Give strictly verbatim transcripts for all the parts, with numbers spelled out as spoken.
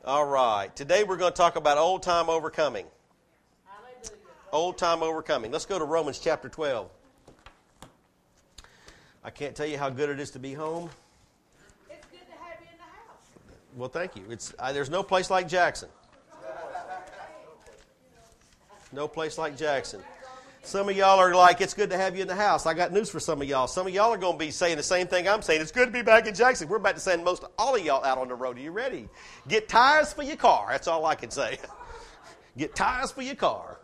All right. Today we're going to talk about old time overcoming. Old time overcoming. Let's go to Romans chapter twelve. I can't tell you how good it is to be home. It's good to have you in the house. Well, thank you. It's uh, there's no place like Jackson. No place like Jackson. Some of y'all are like, it's good to have you in the house. I got news for some of y'all. Some of y'all are going to be saying the same thing I'm saying. It's good to be back in Jackson. We're about to send most all of y'all out on the road. Are you ready? Get tires for your car. That's all I can say. Get tires for your car.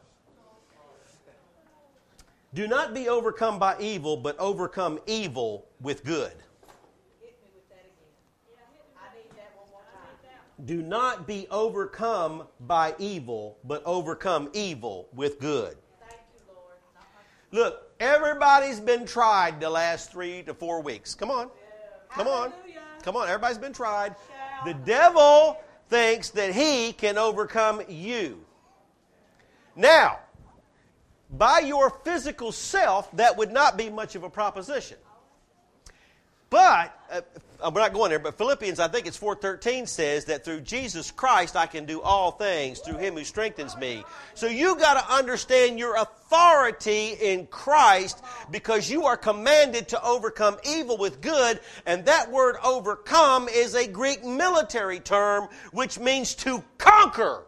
Do not be overcome by evil, but overcome evil with good. Hit me with that again. I need that one more time. Do not be overcome by evil, but overcome evil with good. Thank you, Lord. Not my... Look, everybody's been tried the last three to four weeks. Come on. Come on. Hallelujah. Come on. Everybody's been tried. Shout. The devil thinks that he can overcome you. Now, by your physical self, that would not be much of a proposition. But, uh, we're not going there, but Philippians, I think it's four thirteen, says that through Jesus Christ I can do all things through Him who strengthens me. So you got to understand your authority in Christ, because you are commanded to overcome evil with good, and that word overcome is a Greek military term which means to conquer.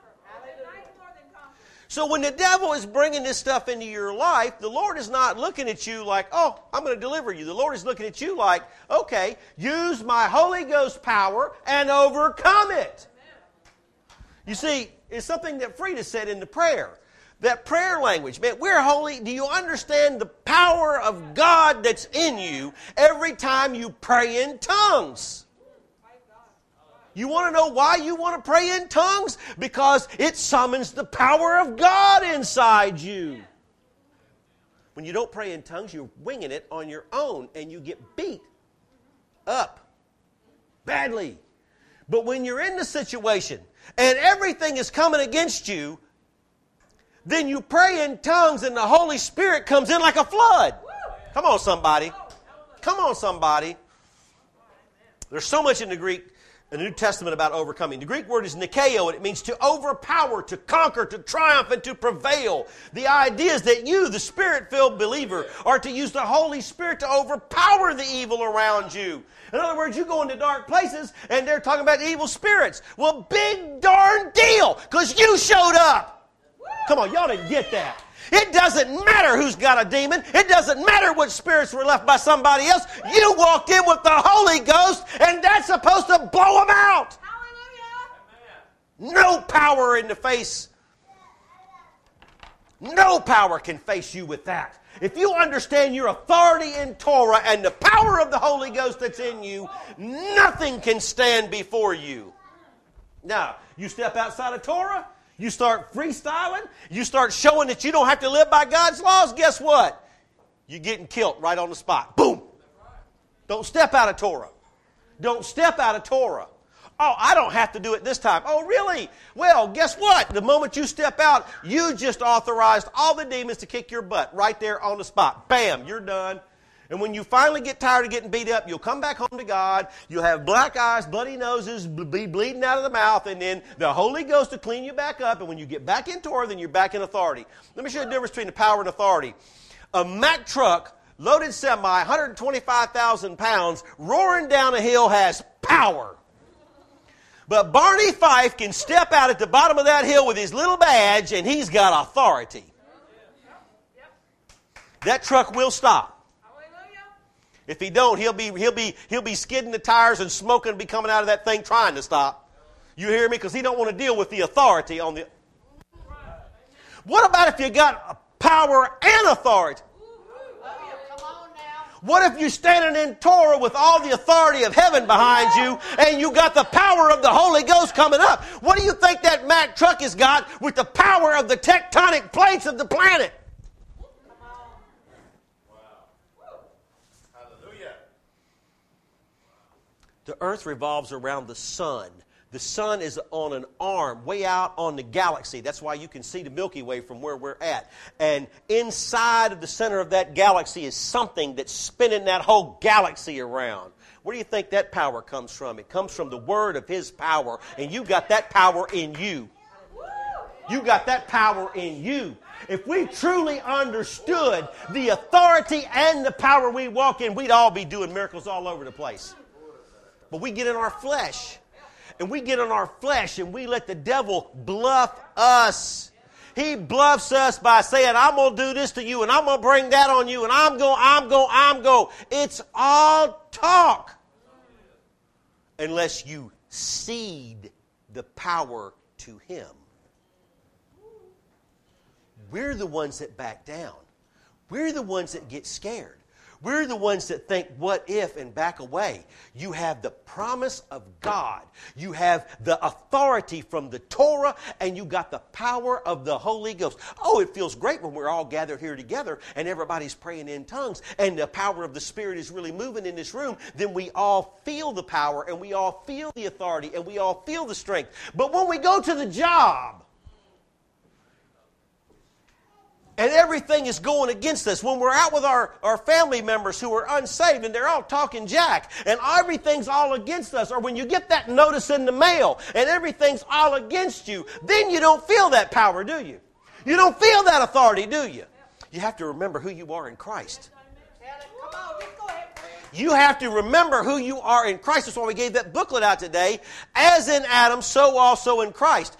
So when the devil is bringing this stuff into your life, the Lord is not looking at you like, oh, I'm going to deliver you. The Lord is looking at you like, okay, use my Holy Ghost power and overcome it. You see, it's something that Frida said in the prayer. That prayer language, man, we're holy. Do you understand the power of God that's in you every time you pray in tongues? You want to know why you want to pray in tongues? Because it summons the power of God inside you. When you don't pray in tongues, you're winging it on your own, and you get beat up badly. But when you're in the situation and everything is coming against you, then you pray in tongues and the Holy Spirit comes in like a flood. Come on, somebody. Come on, somebody. There's so much in the Greek, in the New Testament, about overcoming. The Greek word is nikeo, and it means to overpower, to conquer, to triumph, and to prevail. The idea is that you, the Spirit-filled believer, are to use the Holy Spirit to overpower the evil around you. In other words, you go into dark places, and they're talking about evil spirits. Well, big darn deal, because you showed up. Come on, y'all didn't get that. It doesn't matter who's got a demon. It doesn't matter what spirits were left by somebody else. You walked in with the Holy Ghost, and that's supposed to blow them out. Hallelujah. No power in the face. No power can face you with that. If you understand your authority in Torah and the power of the Holy Ghost that's in you, nothing can stand before you. Now, you step outside of Torah, you start freestyling, you start showing that you don't have to live by God's laws, guess what? You're getting killed right on the spot. Boom! Don't step out of Torah. Don't step out of Torah. Oh, I don't have to do it this time. Oh, really? Well, guess what? The moment you step out, you just authorized all the demons to kick your butt right there on the spot. Bam! You're done. And when you finally get tired of getting beat up, you'll come back home to God. You'll have black eyes, bloody noses, be bleeding out of the mouth, and then the Holy Ghost will clean you back up. And when you get back in Torah, then you're back in authority. Let me show you the difference between the power and authority. A Mack truck, loaded semi, one hundred twenty-five thousand pounds, roaring down a hill has power. But Barney Fife can step out at the bottom of that hill with his little badge, and he's got authority. That truck will stop. If he don't, he'll be he'll be he'll be skidding the tires and smoking and be coming out of that thing trying to stop. You hear me? Because he don't want to deal with the authority on the. What about if you got power and authority? What if you're standing in Torah with all the authority of heaven behind you, and you got the power of the Holy Ghost coming up? What do you think that Mack truck has got with the power of the tectonic plates of the planet? The earth revolves around the sun. The sun is on an arm way out on the galaxy. That's why you can see the Milky Way from where we're at. And inside of the center of that galaxy is something that's spinning that whole galaxy around. Where do you think that power comes from? It comes from the word of His power. And you got that power in you. You got that power in you. If we truly understood the authority and the power we walk in, we'd all be doing miracles all over the place. But we get in our flesh. And we get in our flesh and we let the devil bluff us. He bluffs us by saying, I'm going to do this to you and I'm going to bring that on you and I'm going, I'm going, I'm going. It's all talk. Unless you cede the power to Him. We're the ones that back down. We're the ones that get scared. We're the ones that think, what if, and back away. You have the promise of God. You have the authority from the Torah, and you got the power of the Holy Ghost. Oh, it feels great when we're all gathered here together, and everybody's praying in tongues, and the power of the Spirit is really moving in this room. Then we all feel the power, and we all feel the authority, and we all feel the strength. But when we go to the job, and everything is going against us. When we're out with our, our family members who are unsaved and they're all talking jack and everything's all against us, or when you get that notice in the mail and everything's all against you, then you don't feel that power, do you? You don't feel that authority, do you? You have to remember who you are in Christ. You have to remember who you are in Christ. That's why we gave that booklet out today. As in Adam, so also in Christ.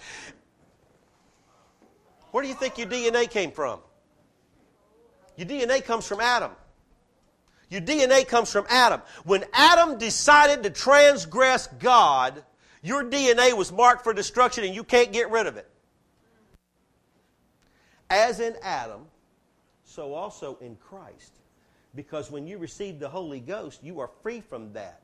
Where do you think your D N A came from? Your D N A comes from Adam. Your D N A comes from Adam. When Adam decided to transgress God, your D N A was marked for destruction and you can't get rid of it. As in Adam, so also in Christ. Because when you receive the Holy Ghost, you are free from that.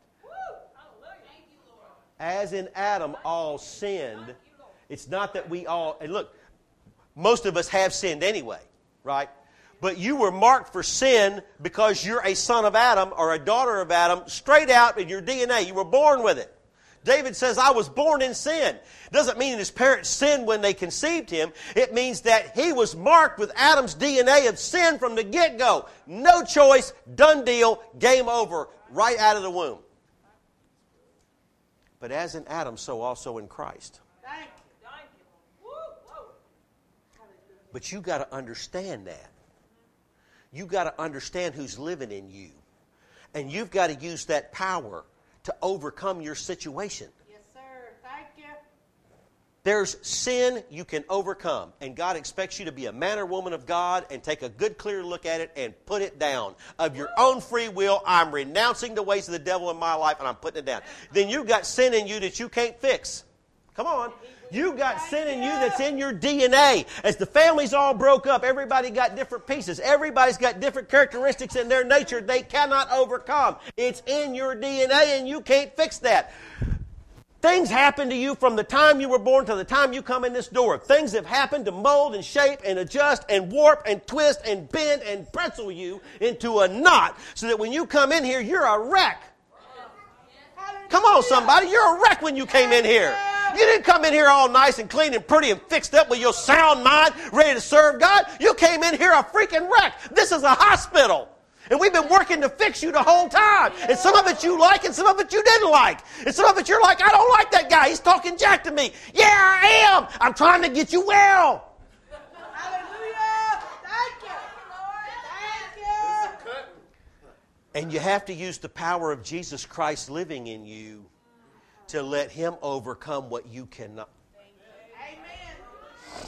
As in Adam, all sinned. It's not that we all... And look, most of us have sinned anyway, right? But you were marked for sin because you're a son of Adam or a daughter of Adam, straight out in your D N A. You were born with it. David says, I was born in sin. Doesn't mean his parents sinned when they conceived him. It means that he was marked with Adam's D N A of sin from the get-go. No choice, done deal, game over, right out of the womb. But as in Adam, so also in Christ. Thank you. Thank you. Woo, woo. But you got to understand that. You got to understand who's living in you. And you've got to use that power to overcome your situation. Yes, sir. Thank you. There's sin you can overcome. And God expects you to be a man or woman of God and take a good, clear look at it and put it down. Of your own free will, I'm renouncing the ways of the devil in my life and I'm putting it down. Then you've got sin in you that you can't fix. Come on. You got sin in you that's in your D N A. As the families all broke up, everybody got different pieces. Everybody's got different characteristics in their nature they cannot overcome. It's in your D N A and you can't fix that. Things happen to you from the time you were born to the time you come in this door. Things have happened to mold and shape and adjust and warp and twist and bend and pretzel you into a knot so that when you come in here, you're a wreck. Come on, somebody. You're a wreck when you came in here. You didn't come in here all nice and clean and pretty and fixed up with your sound mind, ready to serve God. You came in here a freaking wreck. This is a hospital. And we've been working to fix you the whole time. And some of it you like and some of it you didn't like. And some of it you're like, I don't like that guy. He's talking jack to me. Yeah, I am. I'm trying to get you well. Hallelujah. Thank you, Lord. Thank you. And you have to use the power of Jesus Christ living in you to let Him overcome what you cannot. Amen.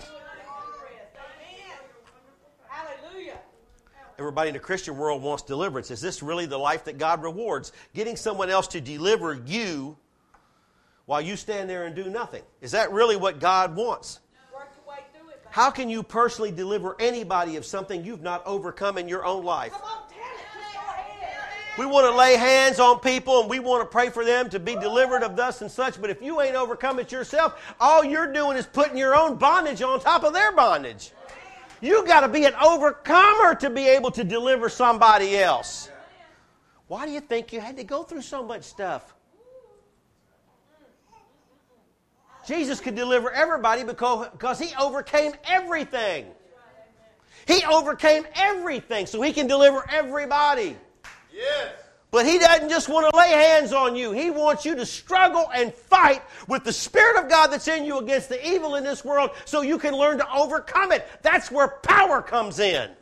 Hallelujah. Everybody in the Christian world wants deliverance. Is this really the life that God rewards? Getting someone else to deliver you while you stand there and do nothing. Is that really what God wants? Work your way through it. How can you personally deliver anybody of something you've not overcome in your own life? Come on, tell it. Just go ahead. We want to lay hands on people and we want to pray for them to be delivered of thus and such. But if you ain't overcome it yourself, all you're doing is putting your own bondage on top of their bondage. You got to be an overcomer to be able to deliver somebody else. Why do you think you had to go through so much stuff? Jesus could deliver everybody because, because he overcame everything. He overcame everything, so he can deliver everybody. Yes. But he doesn't just want to lay hands on you. He wants you to struggle and fight with the Spirit of God that's in you against the evil in this world so you can learn to overcome it. That's where power comes in. Amen.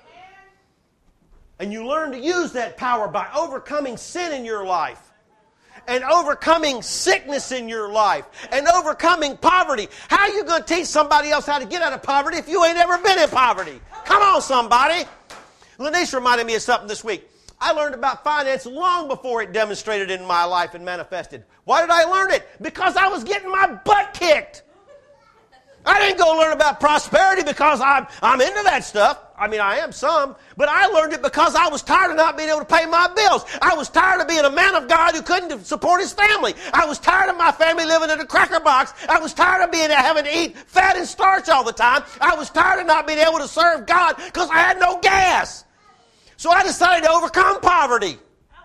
And you learn to use that power by overcoming sin in your life. And overcoming sickness in your life. And overcoming poverty. How are you going to teach somebody else how to get out of poverty if you ain't ever been in poverty? Come on, somebody. Lanice reminded me of something this week. I learned about finance long before it demonstrated in my life and manifested. Why did I learn it? Because I was getting my butt kicked. I didn't go learn about prosperity because I'm, I'm into that stuff. I mean, I am some. But I learned it because I was tired of not being able to pay my bills. I was tired of being a man of God who couldn't support his family. I was tired of my family living in a cracker box. I was tired of being having to eat fat and starch all the time. I was tired of not being able to serve God because I had no gas. So I decided to overcome poverty.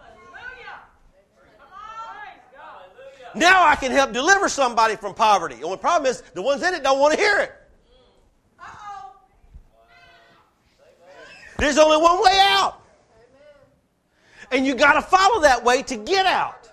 Now I can help deliver somebody from poverty. The only problem is the ones in it don't want to hear it. Uh-oh. There's only one way out. And you got to follow that way to get out.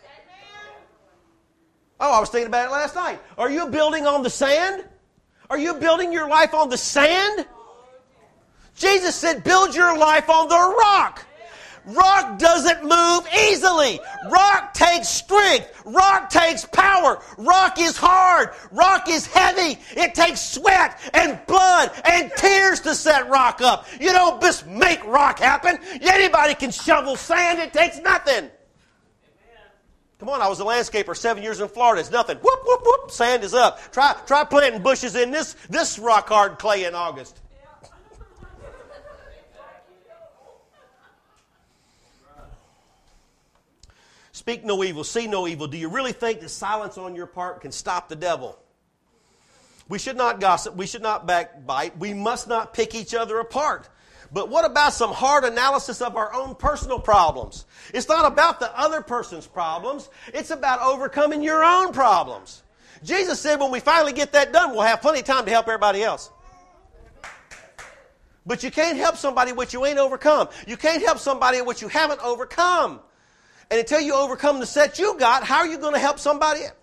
Oh, I was thinking about it last night. Are you building on the sand? Are you building your life on the sand? Jesus said, build your life on the rock. Rock doesn't move easily. Rock takes strength. Rock takes power. Rock is hard. Rock is heavy. It takes sweat and blood and tears to set rock up. You don't just make rock happen. Anybody can shovel sand. It takes nothing. Come on, I was a landscaper seven years in Florida. It's nothing. Whoop, whoop, whoop. Sand is up. Try, try planting bushes in this, this rock-hard clay in August. Speak no evil, see no evil. Do you really think that silence on your part can stop the devil? We should not gossip. We should not backbite. We must not pick each other apart. But what about some hard analysis of our own personal problems? It's not about the other person's problems. It's about overcoming your own problems. Jesus said when we finally get that done, we'll have plenty of time to help everybody else. But you can't help somebody what you ain't overcome. You can't help somebody what you haven't overcome. And until you overcome the set you got, how are you going to help somebody else?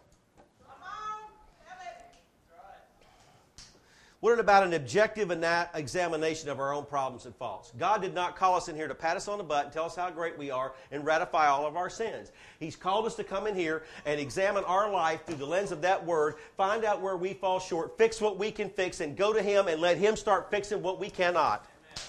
What about an objective examination of our own problems and faults? God did not call us in here to pat us on the butt and tell us how great we are and ratify all of our sins. He's called us to come in here and examine our life through the lens of that word, find out where we fall short, fix what we can fix, and go to Him and let Him start fixing what we cannot.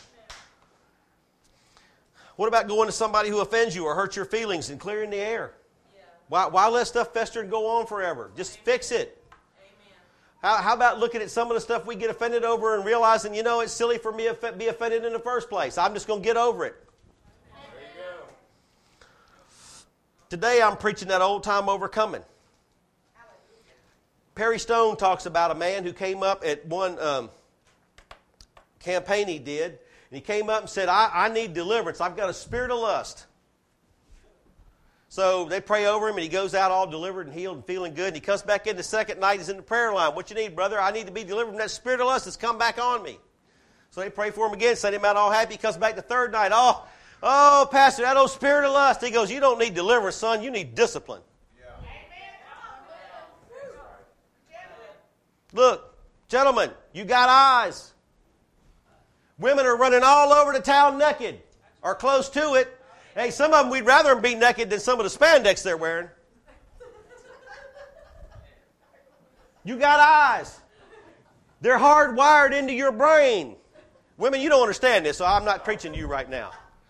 What about going to somebody who offends you or hurts your feelings and clearing the air? Yeah. Why, why let stuff fester and go on forever? Just fix it. Amen. How, how about looking at some of the stuff we get offended over and realizing, you know, it's silly for me to be offended in the first place. I'm just going to get over it. There you go. Today I'm preaching that old time overcoming. Perry Stone talks about a man who came up at one um, campaign he did. And he came up and said, I, I need deliverance. I've got a spirit of lust. So they pray over him, and he goes out all delivered and healed and feeling good. And he comes back in the second night. He's in the prayer line. What you need, brother? I need to be delivered from that spirit of lust that's come back on me. So they pray for him again, send him out all happy. He comes back the third night. Oh, oh, Pastor, that old spirit of lust. He goes, you don't need deliverance, son. You need discipline. Yeah. Look, gentlemen, you got eyes. Women are running all over the town naked or close to it. Hey, some of them, we'd rather them be naked than some of the spandex they're wearing. You got eyes. They're hardwired into your brain. Women, you don't understand this, so I'm not preaching to you right now.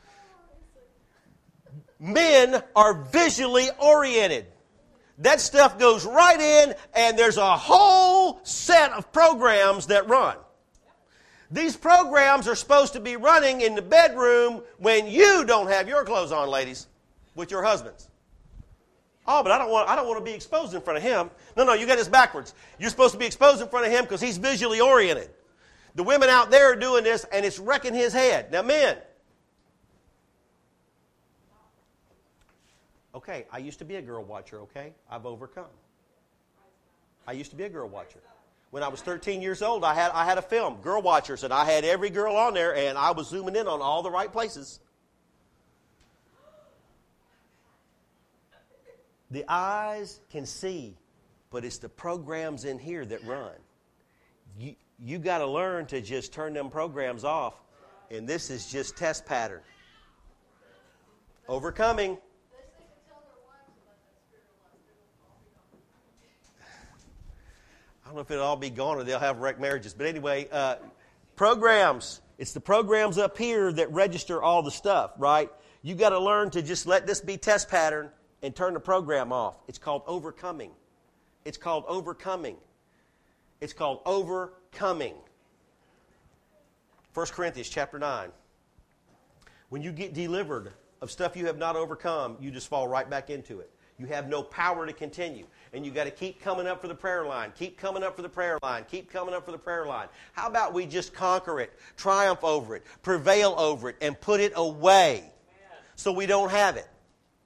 Men are visually oriented. That stuff goes right in, and there's a whole set of programs that run. These programs are supposed to be running in the bedroom when you don't have your clothes on, ladies, with your husbands. Oh, but I don't want I don't want to be exposed in front of him. No, no, you got this backwards. You're supposed to be exposed in front of him because he's visually oriented. The women out there are doing this, and it's wrecking his head. Now, men. Okay, I used to be a girl watcher, okay? I've overcome. I used to be a girl watcher. When I was thirteen years old, I had I had a film, Girl Watchers, and I had every girl on there, and I was zooming in on all the right places. The eyes can see, but it's the programs in here that run. You, you got to learn to just turn them programs off, and this is just test pattern. Overcoming. I don't know if it'll all be gone or they'll have wrecked marriages. But anyway, uh, programs. It's the programs up here that register all the stuff, right? You got to learn to just let this be test pattern and turn the program off. It's called overcoming. It's called overcoming. It's called overcoming. First Corinthians chapter nine. When you get delivered of stuff you have not overcome, you just fall right back into it. You have no power to continue. And you got to keep coming up for the prayer line. Keep coming up for the prayer line. Keep coming up for the prayer line. How about we just conquer it, triumph over it, prevail over it, and put it away so we don't have it?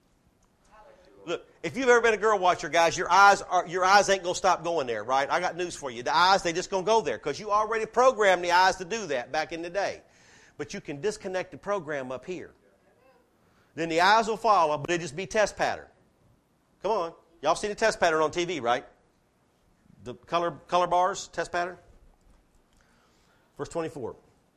Look, if you've ever been a girl watcher, guys, your eyes are your eyes ain't going to stop going there, right? I got news for you. The eyes, they just going to go there because you already programmed the eyes to do that back in the day. But you can disconnect the program up here. Then the eyes will follow, but it'll just be test pattern. Come on. Y'all seen the test pattern on T V, right? The color color bars, test pattern. Verse twenty-four.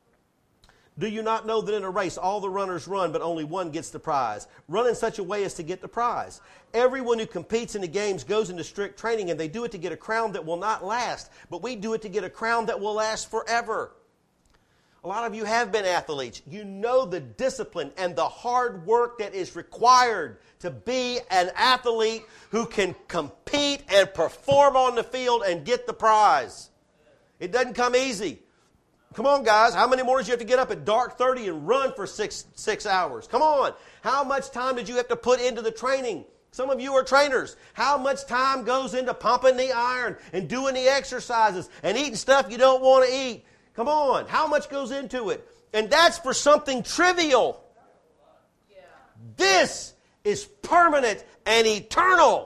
Do you not know that in a race all the runners run, but only one gets the prize? Run in such a way as to get the prize. Everyone who competes in the games goes into strict training, and they do it to get a crown that will not last. But we do it to get a crown that will last forever. A lot of you have been athletes. You know the discipline and the hard work that is required to be an athlete who can compete and perform on the field and get the prize. It doesn't come easy. Come on, guys. How many mornings do you have to get up at dark thirty and run for six, six hours? Come on. How much time did you have to put into the training? Some of you are trainers. How much time goes into pumping the iron and doing the exercises and eating stuff you don't want to eat? Come on. How much goes into it? And that's for something trivial. Yeah. This is permanent and eternal.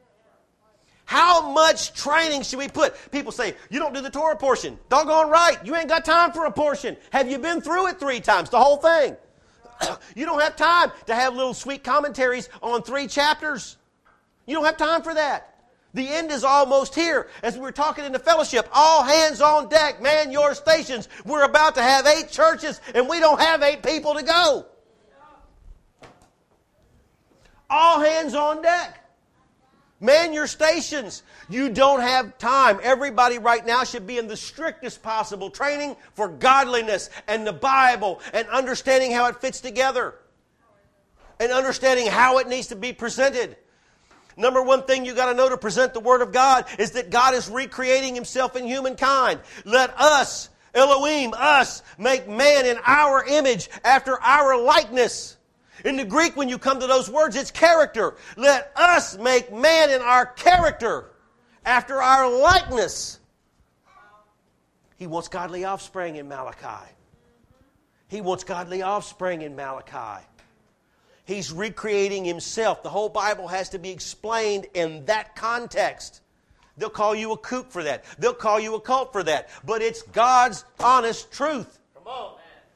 How much training should we put? People say, you don't do the Torah portion. Doggone right. You ain't got time for a portion. Have you been through it three times? The whole thing. You don't have time to have little sweet commentaries on three chapters. You don't have time for that. The end is almost here. As we were talking in the fellowship, all hands on deck, man your stations. We're about to have eight churches and we don't have eight people to go. All hands on deck. Man your stations. You don't have time. Everybody right now should be in the strictest possible training for godliness and the Bible and understanding how it fits together and understanding how it needs to be presented. Number one thing you got to know to present the Word of God is that God is recreating Himself in humankind. Let us, Elohim, us, make man in our image after our likeness. In the Greek, when you come to those words, it's character. Let us make man in our character after our likeness. He wants godly offspring in Malachi. He wants godly offspring in Malachi. He's recreating Himself. The whole Bible has to be explained in that context. They'll call you a kook for that. They'll call you a cult for that. But it's God's honest truth. Come on.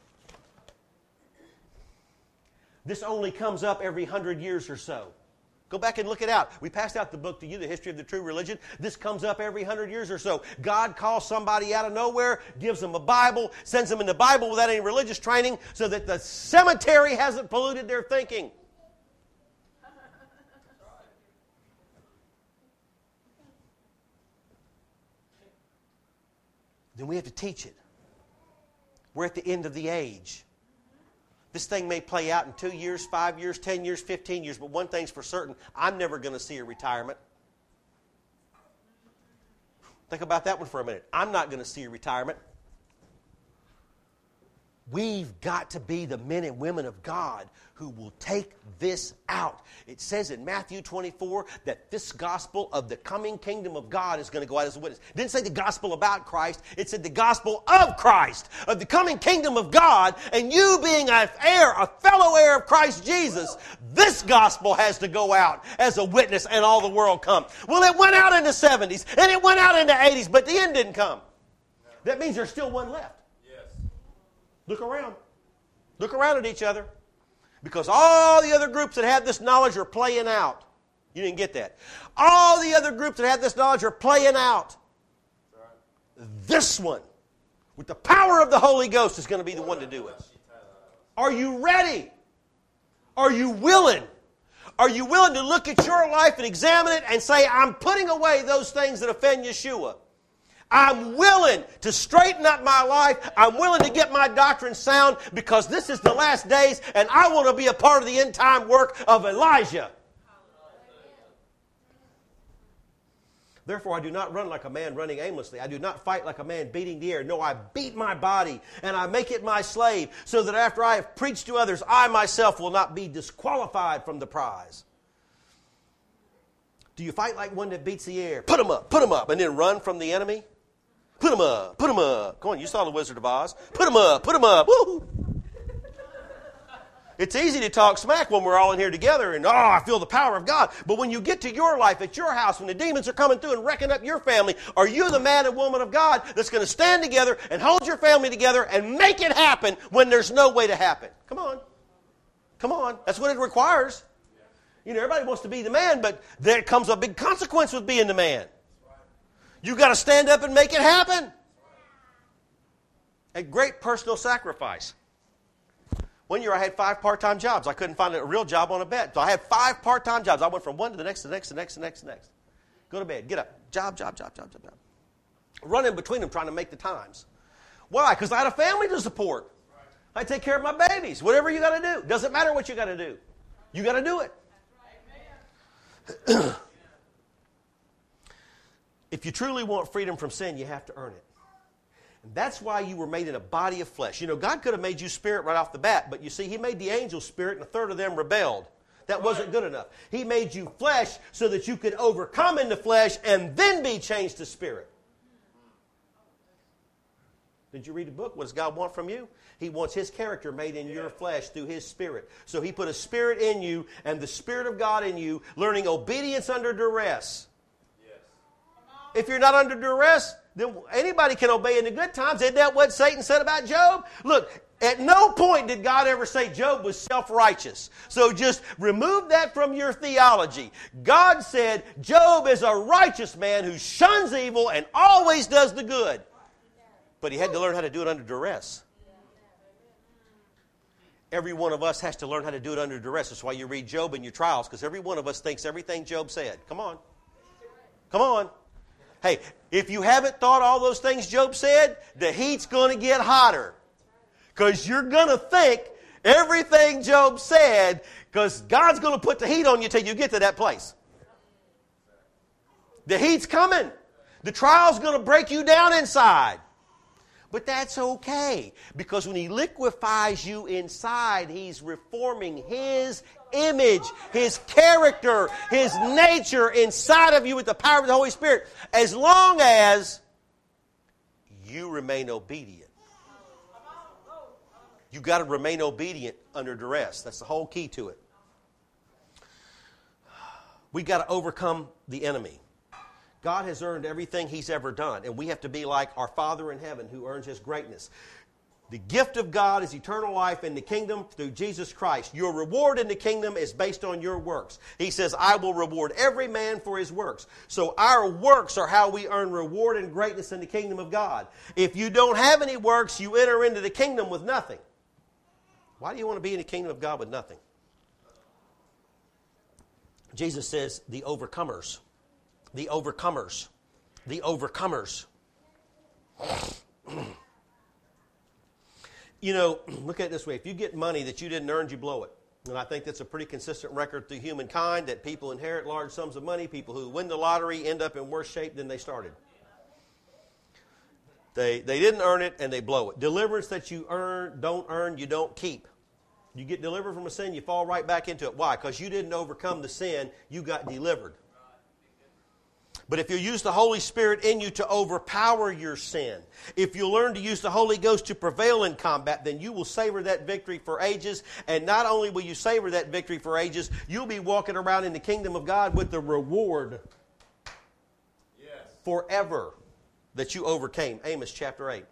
This only comes up every hundred years or so. Go back and look it out. We passed out the book to you, The History of the True Religion. This comes up every hundred years or so. God calls somebody out of nowhere, gives them a Bible, sends them in the Bible without any religious training so that the cemetery hasn't polluted their thinking. Then we have to teach it. We're at the end of the age. This thing may play out in two years, five years, ten years, fifteen years, but one thing's for certain, I'm never going to see a retirement. Think about that one for a minute. I'm not going to see a retirement. We've got to be the men and women of God who will take this out. It says in Matthew twenty-four that this gospel of the coming kingdom of God is going to go out as a witness. It didn't say the gospel about Christ. It said the gospel of Christ, of the coming kingdom of God, and you being an heir, a fellow heir of Christ Jesus, this gospel has to go out as a witness and all the world come. Well, it went out in the seventies and it went out in the eighties, but the end didn't come. That means there's still one left. Look around. Look around at each other. Because all the other groups that have this knowledge are playing out. You didn't get that. All the other groups that have this knowledge are playing out. This one, with the power of the Holy Ghost, is going to be the one to do it. Are you ready? Are you willing? Are you willing to look at your life and examine it and say, I'm putting away those things that offend Yeshua? I'm willing to straighten up my life. I'm willing to get my doctrine sound because this is the last days and I want to be a part of the end time work of Elijah. Therefore, I do not run like a man running aimlessly. I do not fight like a man beating the air. No, I beat my body and I make it my slave so that after I have preached to others, I myself will not be disqualified from the prize. Do you fight like one that beats the air? Put him up, put him up, and then run from the enemy? Put him up, put him up. Come on, you saw the Wizard of Oz. Put him up, put him up. Woo! It's easy to talk smack when we're all in here together and, oh, I feel the power of God. But when you get to your life, at your house, when the demons are coming through and wrecking up your family, are you the man and woman of God that's going to stand together and hold your family together and make it happen when there's no way to happen? Come on. Come on. That's what it requires. You know, everybody wants to be the man, but there comes a big consequence with being the man. You've got to stand up and make it happen. A great personal sacrifice. One year I had five part-time jobs. I couldn't find a real job on a bed. So I had five part-time jobs. I went from one to the next, to the next, to the next, to the next, to the next. Go to bed. Get up. Job, job, job, job, job, job. Running between them trying to make the times. Why? Because I had a family to support. I take care of my babies. Whatever you got to do. Doesn't matter what you got to do. You got to do it. If you truly want freedom from sin, you have to earn it. And that's why you were made in a body of flesh. You know, God could have made you spirit right off the bat, but you see, He made the angels spirit, and a third of them rebelled. That wasn't good enough. He made you flesh so that you could overcome in the flesh and then be changed to spirit. Did you read the book? What does God want from you? He wants His character made in your flesh through His Spirit. So He put a spirit in you and the Spirit of God in you, learning obedience under duress. Yes. If you're not under duress, then anybody can obey in the good times. Isn't that what Satan said about Job? Look, at no point did God ever say Job was self-righteous. So just remove that from your theology. God said Job is a righteous man who shuns evil and always does the good. But he had to learn how to do it under duress. Every one of us has to learn how to do it under duress. That's why you read Job in your trials, because every one of us thinks everything Job said. Come on. Come on. Hey, if you haven't thought all those things Job said, the heat's going to get hotter. Because you're going to think everything Job said, because God's going to put the heat on you till you get to that place. The heat's coming. The trial's going to break you down inside. But that's okay, because when He liquefies you inside, He's reforming His image, His character, His nature inside of you with the power of the Holy Spirit, as long as you remain obedient. You've got to remain obedient under duress. That's the whole key to it. We've got to overcome the enemy. God has earned everything He's ever done, and we have to be like our Father in heaven who earns His greatness. The gift of God is eternal life in the kingdom through Jesus Christ. Your reward in the kingdom is based on your works. He says, I will reward every man for his works. So our works are how we earn reward and greatness in the kingdom of God. If you don't have any works, you enter into the kingdom with nothing. Why do you want to be in the kingdom of God with nothing? Jesus says, the overcomers. The overcomers. The overcomers. You know, look at it this way. If you get money that you didn't earn, you blow it. And I think that's a pretty consistent record through humankind, that people inherit large sums of money. People who win the lottery end up in worse shape than they started. They, they didn't earn it, and they blow it. Deliverance that you earn, don't earn, you don't keep. You get delivered from a sin, you fall right back into it. Why? Because you didn't overcome the sin, you got delivered. But if you use the Holy Spirit in you to overpower your sin, if you learn to use the Holy Ghost to prevail in combat, then you will savor that victory for ages. And not only will you savor that victory for ages, you'll be walking around in the kingdom of God with the reward yes. forever that you overcame. Amos chapter eight.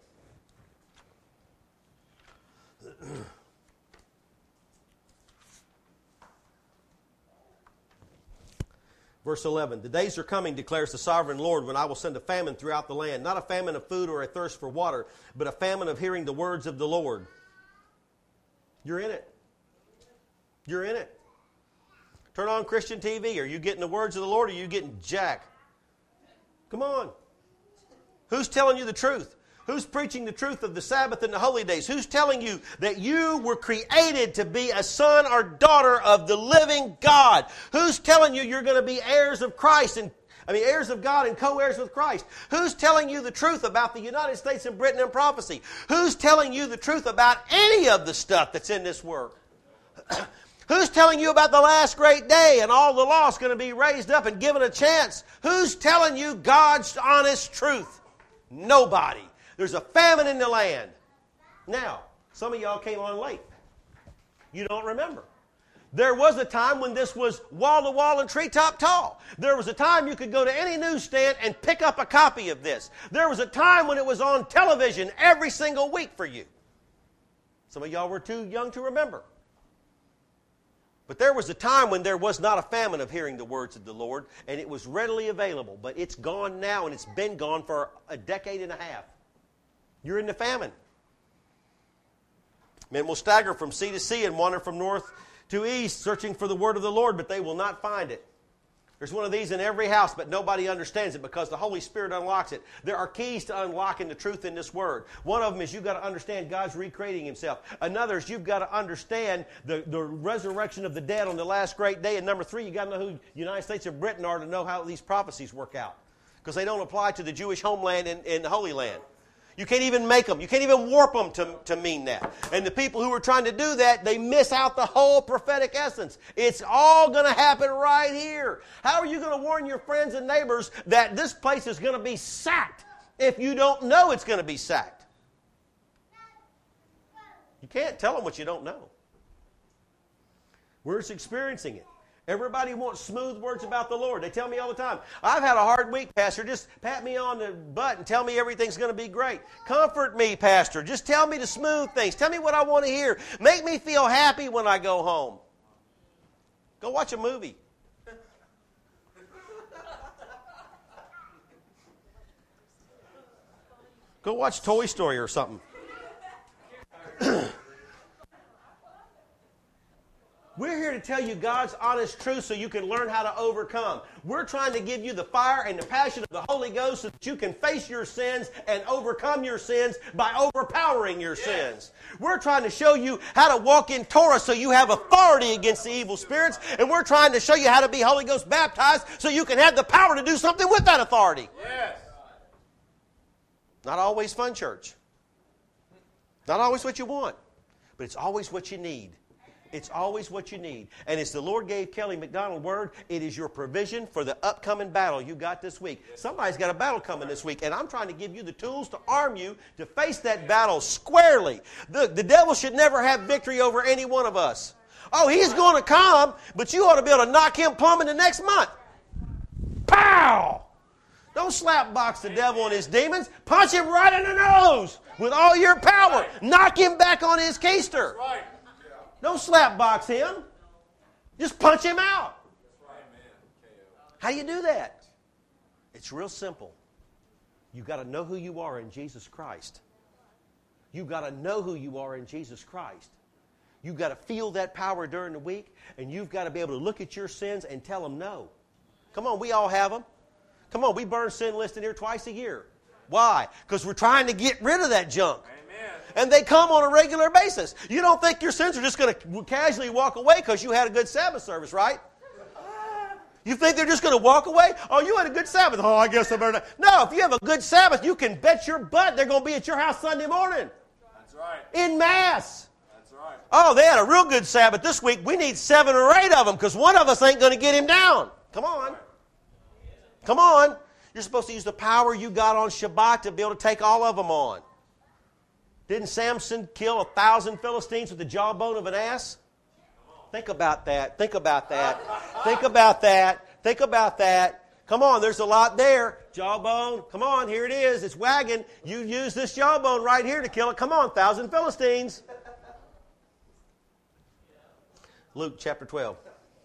Verse eleven, the days are coming, declares the sovereign Lord, when I will send a famine throughout the land. Not a famine of food or a thirst for water, but a famine of hearing the words of the Lord. You're in it. You're in it. Turn on Christian T V. Are you getting the words of the Lord or are you getting jack? Come on. Who's telling you the truth? Who's preaching the truth of the Sabbath and the holy days? Who's telling you that you were created to be a son or daughter of the living God? Who's telling you you're going to be heirs of Christ and I mean heirs of God and co-heirs with Christ? Who's telling you the truth about the United States and Britain and prophecy? Who's telling you the truth about any of the stuff that's in this work? Who's telling you about the last great day and all the lost going to be raised up and given a chance? Who's telling you God's honest truth? Nobody. There's a famine in the land. Now, some of y'all came on late. You don't remember. There was a time when this was wall-to-wall and treetop tall. There was a time you could go to any newsstand and pick up a copy of this. There was a time when it was on television every single week for you. Some of y'all were too young to remember. But there was a time when there was not a famine of hearing the words of the Lord, and it was readily available. But it's gone now, and it's been gone for a decade and a half. You're in the famine. Men will stagger from sea to sea and wander from north to east, searching for the word of the Lord, but they will not find it. There's one of these in every house, but nobody understands it because the Holy Spirit unlocks it. There are keys to unlocking the truth in this word. One of them is you've got to understand God's recreating himself. Another is you've got to understand the, the resurrection of the dead on the last great day. And number three, you've got to know who the United States and Britain are to know how these prophecies work out. Because they don't apply to the Jewish homeland and, and the Holy Land. You can't even make them. You can't even warp them to, to mean that. And the people who are trying to do that, they miss out the whole prophetic essence. It's all going to happen right here. How are you going to warn your friends and neighbors that this place is going to be sacked if you don't know it's going to be sacked? You can't tell them what you don't know. We're just experiencing it. Everybody wants smooth words about the Lord. They tell me all the time, I've had a hard week, Pastor. Just pat me on the butt and tell me everything's going to be great. Comfort me, Pastor. Just tell me the smooth things. Tell me what I want to hear. Make me feel happy when I go home. Go watch a movie. Go watch Toy Story or something. We're here to tell you God's honest truth so you can learn how to overcome. We're trying to give you the fire and the passion of the Holy Ghost so that you can face your sins and overcome your sins by overpowering your yes. sins. We're trying to show you how to walk in Torah so you have authority against the evil spirits. And we're trying to show you how to be Holy Ghost baptized so you can have the power to do something with that authority. Yes. Not always fun, church. Not always what you want. But it's always what you need. It's always what you need. And as the Lord gave Kelly McDonald word, it is your provision for the upcoming battle you got this week. Somebody's got a battle coming this week, and I'm trying to give you the tools to arm you to face that battle squarely. The, the devil should never have victory over any one of us. Oh, he's going to come, but you ought to be able to knock him plumb in the next month. Pow! Don't slap box the devil and his demons. Punch him right in the nose with all your power. Knock him back on his keister. Don't slap box him. Just punch him out. How do you do that? It's real simple. You've got to know who you are in Jesus Christ. You've got to know who you are in Jesus Christ. You've got to feel that power during the week, and you've got to be able to look at your sins and tell them no. Come on, we all have them. Come on, we burn sin list in here twice a year. Why? Because we're trying to get rid of that junk. And they come on a regular basis. You don't think your sins are just going to casually walk away because you had a good Sabbath service, right? You think they're just going to walk away? Oh, you had a good Sabbath. Oh, I guess I better not. No, if you have a good Sabbath, you can bet your butt they're going to be at your house Sunday morning. That's right. In mass. That's right. Oh, they had a real good Sabbath this week. We need seven or eight of them because one of us ain't going to get him down. Come on. Come on. You're supposed to use the power you got on Shabbat to be able to take all of them on. Didn't Samson kill a thousand Philistines with the jawbone of an ass? Think about that. Think about that. Think about that. Think about that. Come on, there's a lot there. Jawbone. Come on, here it is. It's wagging. You use this jawbone right here to kill it. Come on, thousand Philistines. Luke chapter twelve.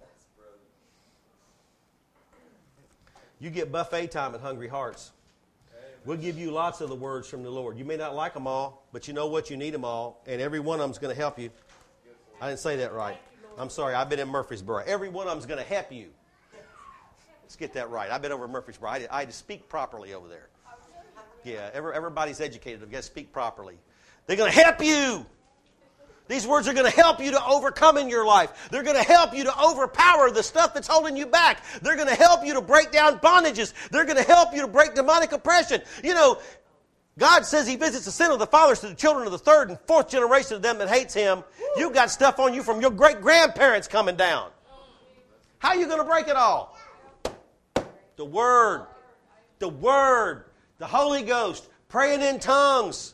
You get buffet time at Hungry Hearts. We'll give you lots of the words from the Lord. You may not like them all, but you know what? You need them all, and every one of them is going to help you. I didn't say that right. I'm sorry. I've been in Murfreesboro. Every one of them is going to help you. Let's get that right. I've been over in Murfreesboro. I, I had to speak properly over there. Yeah, every, everybody's educated. They've got to speak properly. They're going to help you. These words are going to help you to overcome in your life. They're going to help you to overpower the stuff that's holding you back. They're going to help you to break down bondages. They're going to help you to break demonic oppression. You know, God says He visits the sin of the fathers to the children of the third and fourth generation of them that hates Him. You've got stuff on you from your great-grandparents coming down. How are you going to break it all? The Word. The Word. The Holy Ghost. Praying in tongues.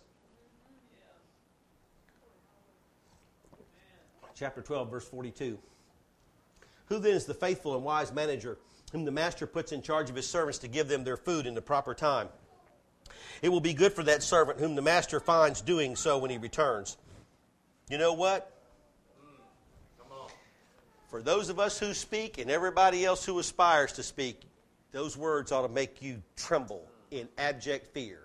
Chapter twelve, verse forty-two. Who then is the faithful and wise manager whom the master puts in charge of his servants to give them their food in the proper time? It will be good for that servant whom the master finds doing so when he returns. You know what? For those of us who speak and everybody else who aspires to speak, those words ought to make you tremble in abject fear.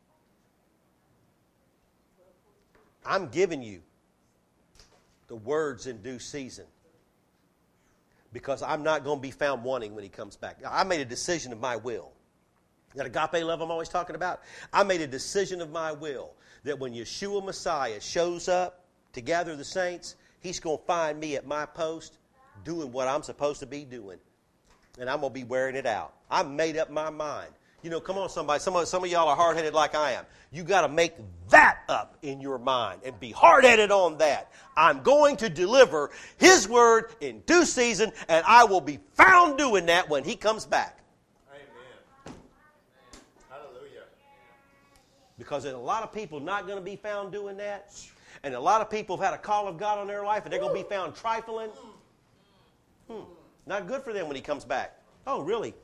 I'm giving you the words in due season because I'm not going to be found wanting when He comes back. I made a decision of my will. That agape love I'm always talking about. I made a decision of my will that when Yeshua Messiah shows up to gather the saints, He's going to find me at my post doing what I'm supposed to be doing. And I'm going to be wearing it out. I made up my mind. You know, come on, somebody. Some of, some of y'all are hard-headed like I am. You got to make that up in your mind and be hard-headed on that. I'm going to deliver His word in due season, and I will be found doing that when He comes back. Amen. Hallelujah. Because there's a lot of people not going to be found doing that, and a lot of people have had a call of God on their life, and they're going to be found trifling. Hmm. Not good for them when He comes back. Oh, really?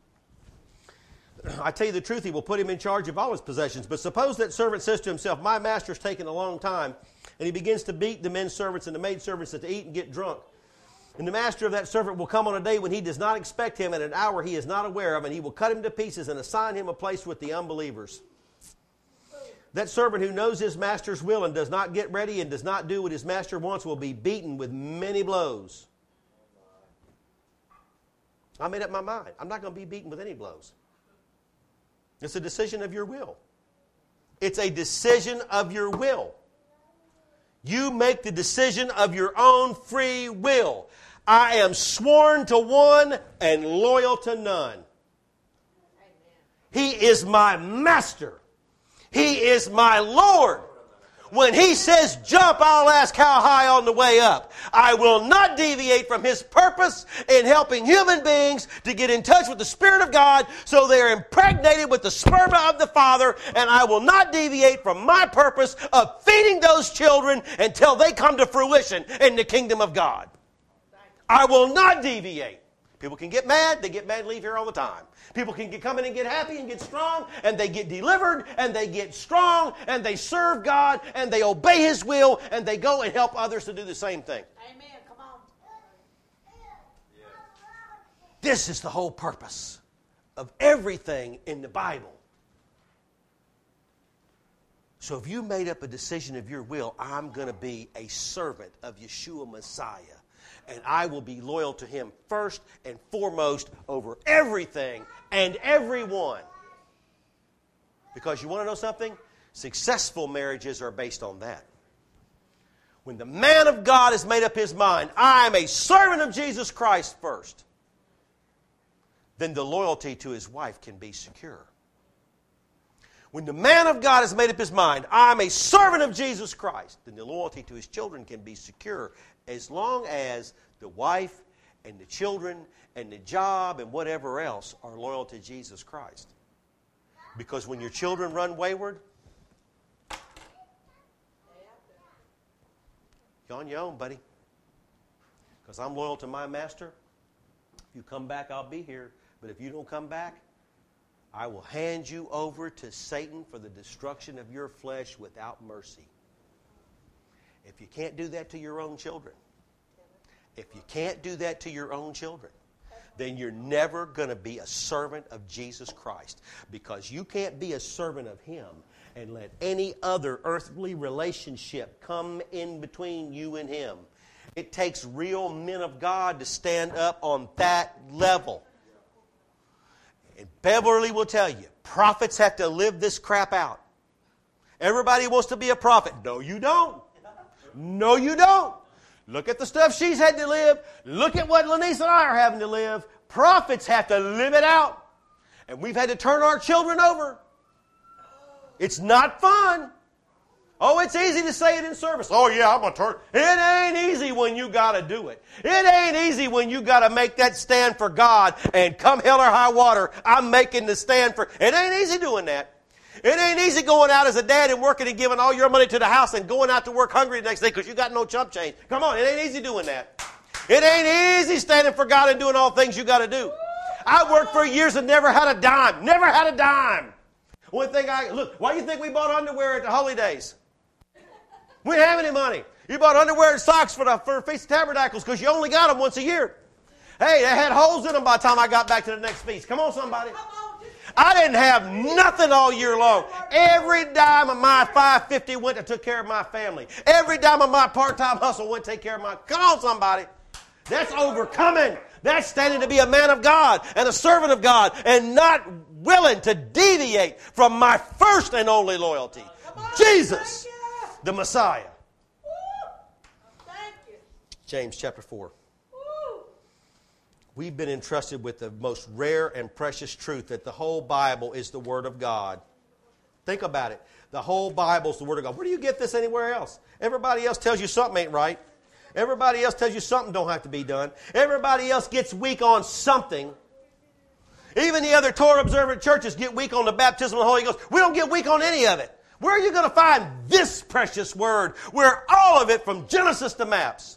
I tell you the truth, He will put him in charge of all his possessions. But suppose that servant says to himself, my master's taken a long time, and he begins to beat the men servants and the maid servants to eat and get drunk. And the master of that servant will come on a day when he does not expect him, at an hour he is not aware of, and he will cut him to pieces and assign him a place with the unbelievers. That servant who knows his master's will and does not get ready and does not do what his master wants will be beaten with many blows. I made up my mind. I'm not going to be beaten with any blows. It's a decision of your will. It's a decision of your will. You make the decision of your own free will. I am sworn to one and loyal to none. He is my master. He is my Lord. When He says jump, I'll ask how high on the way up. I will not deviate from His purpose in helping human beings to get in touch with the Spirit of God so they're impregnated with the sperma of the Father, and I will not deviate from my purpose of feeding those children until they come to fruition in the kingdom of God. I will not deviate. People can get mad. They get mad and leave here all the time. People can get, come in and get happy and get strong, and they get delivered, and they get strong, and they serve God, and they obey His will, and they go and help others to do the same thing. Amen. Come on. This is the whole purpose of everything in the Bible. So if you made up a decision of your will, I'm going to be a servant of Yeshua Messiah. And I will be loyal to Him first and foremost over everything and everyone. Because you want to know something? Successful marriages are based on that. When the man of God has made up his mind, I am a servant of Jesus Christ first. then the loyalty to his wife can be secure. When the man of God has made up his mind, I'm a servant of Jesus Christ, then the loyalty to his children can be secure as long as the wife and the children and the job and whatever else are loyal to Jesus Christ. Because when your children run wayward, you're on your own, buddy. Because I'm loyal to my master. If you come back, I'll be here. But if you don't come back, I will hand you over to Satan for the destruction of your flesh without mercy. If you can't do that to your own children, if you can't do that to your own children, then you're never going to be a servant of Jesus Christ. Because you can't be a servant of Him and let any other earthly relationship come in between you and Him. It takes real men of God to stand up on that level. And Beverly will tell you, prophets have to live this crap out. Everybody wants to be a prophet. No, you don't. No, you don't. Look at the stuff she's had to live. Look at what Lenise and I are having to live. Prophets have to live it out. And we've had to turn our children over. It's not fun. Oh, it's easy to say it in service. Oh, yeah, I'm going to turn. It ain't easy when you got to do it. It ain't easy when you got to make that stand for God. And come hell or high water, I'm making the stand for. It ain't easy doing that. It ain't easy going out as a dad and working and giving all your money to the house and going out to work hungry the next day because you got no chump change. Come on, it ain't easy doing that. It ain't easy standing for God and doing all things you got to do. I worked for years and never had a dime. Never had a dime. One thing I, look, why do you think we bought underwear at the holidays? We didn't have any money. You bought underwear and socks for the for Feast of Tabernacles because you only got them once a year. Hey, they had holes in them by the time I got back to the next feast. Come on, somebody. I didn't have nothing all year long. Every dime of my five fifty went to take care of my family. Every dime of my part-time hustle went to take care of my... Come on, somebody. That's overcoming. That's standing to be a man of God and a servant of God and not willing to deviate from my first and only loyalty. Jesus, the Messiah. James chapter four. We've been entrusted with the most rare and precious truth that the whole Bible is the Word of God. Think about it. The whole Bible is the Word of God. Where do you get this anywhere else? Everybody else tells you something ain't right. Everybody else tells you something don't have to be done. Everybody else gets weak on something. Even the other Torah observant churches get weak on the baptism of the Holy Ghost. We don't get weak on any of it. Where are you going to find this precious Word? Where all of it from Genesis to maps.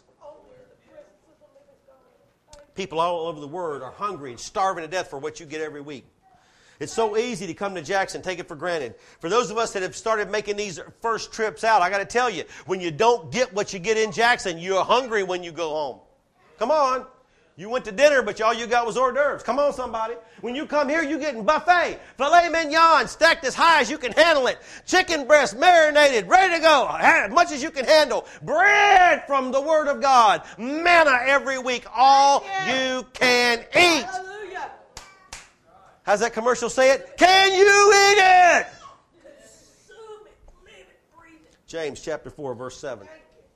People all over the world are hungry and starving to death for what you get every week. It's so easy to come to Jackson, take it for granted. For those of us that have started making these first trips out, I got to tell you, when you don't get what you get in Jackson, you're hungry when you go home. Come on. You went to dinner, but all you got was hors d'oeuvres. Come on, somebody. When you come here, you're getting buffet. Filet mignon, stacked as high as you can handle it. Chicken breast, marinated, ready to go. As much as you can handle. Bread from the Word of God. Manna every week. All you can eat. Hallelujah. How's that commercial say it? Can you eat it? Consume it, live it, breathe it. James chapter four, verse seven.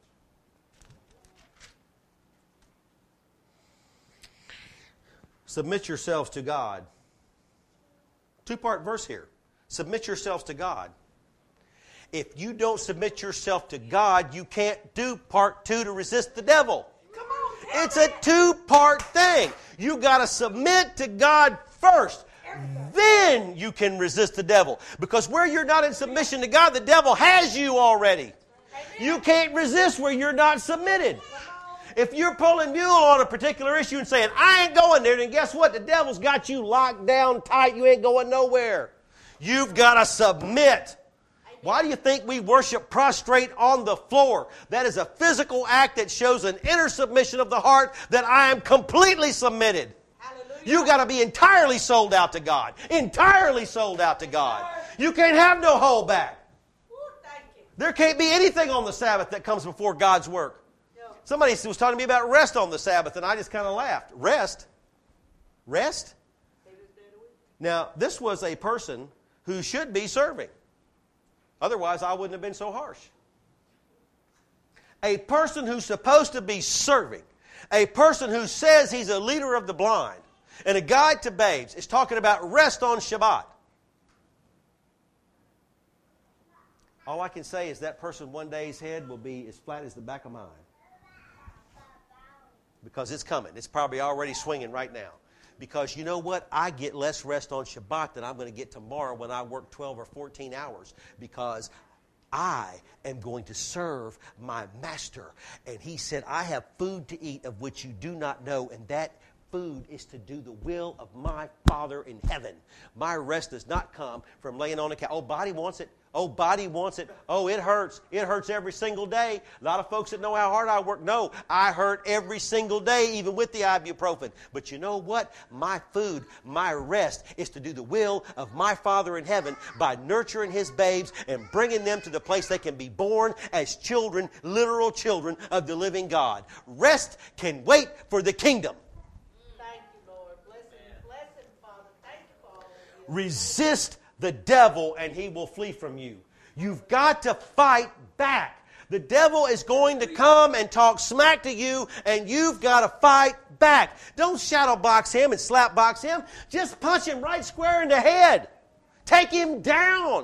Submit yourselves to God. Two-part verse here. Submit yourselves to God. If you don't submit yourself to God, you can't do part two to resist the devil. Come on, It's a two-part thing. You got to submit to God first. Then you can resist the devil. Because where you're not in submission to God, the devil has you already. You can't resist where you're not submitted. If you're pulling mule on a particular issue and saying, I ain't going there, then guess what? The devil's got you locked down tight. You ain't going nowhere. You've got to submit. Why do you think we worship prostrate on the floor? That is a physical act that shows an inner submission of the heart that I am completely submitted. You got to be entirely sold out to God. Entirely sold out to God. You can't have no holdback. There can't be anything on the Sabbath that comes before God's work. Somebody was talking to me about rest on the Sabbath, and I just kind of laughed. Rest? Rest? Now, this was a person who should be serving. Otherwise, I wouldn't have been so harsh. A person who's supposed to be serving. A person who says he's a leader of the blind. And a guide to babes is talking about rest on Shabbat. All I can say is that person one day's head will be as flat as the back of mine. Because it's coming. It's probably already swinging right now. Because you know what? I get less rest on Shabbat than I'm going to get tomorrow when I work twelve or fourteen hours. Because I am going to serve my master. And he said, I have food to eat of which you do not know. And that food is to do the will of my Father in heaven. My rest does not come from laying on a couch. Oh, body wants it. Oh, body wants it. Oh, it hurts. It hurts every single day. A lot of folks that know how hard I work know I hurt every single day, even with the ibuprofen. But you know what? My food, my rest is to do the will of my Father in heaven by nurturing His babes and bringing them to the place they can be born as children, literal children of the living God. Rest can wait for the kingdom. Thank you, Lord. Bless him, bless him, Father. Thank you for all of this. Resist the devil and he will flee from you. You've got to fight back. The devil is going to come and talk smack to you, and you've got to fight back. Don't shadow box him and slap box him. Just punch him right square in the head. Take him down.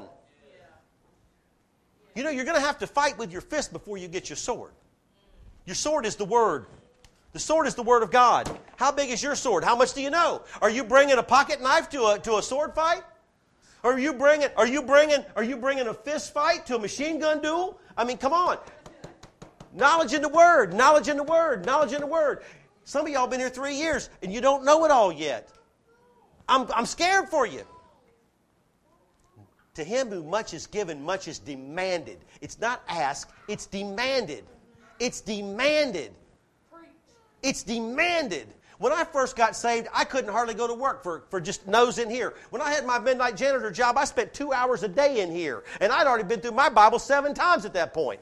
You know, you're going to have to fight with your fist before you get your sword. Your sword is the Word. The sword is the Word of God. How big is your sword? How much do you know? Are you bringing a pocket knife to a, to a sword fight? Are you bringing, are you bringing, are you bringing a fist fight to a machine gun duel? I mean, come on. Knowledge in the Word, knowledge in the Word, knowledge in the Word. Some of y'all been here three years and you don't know it all yet. I'm, I'm scared for you. To him who much is given, much is demanded. It's not asked, it's demanded. It's demanded. It's demanded. When I first got saved, I couldn't hardly go to work for, for just nose in here. When I had my midnight janitor job, I spent two hours a day in here. And I'd already been through my Bible seven times at that point.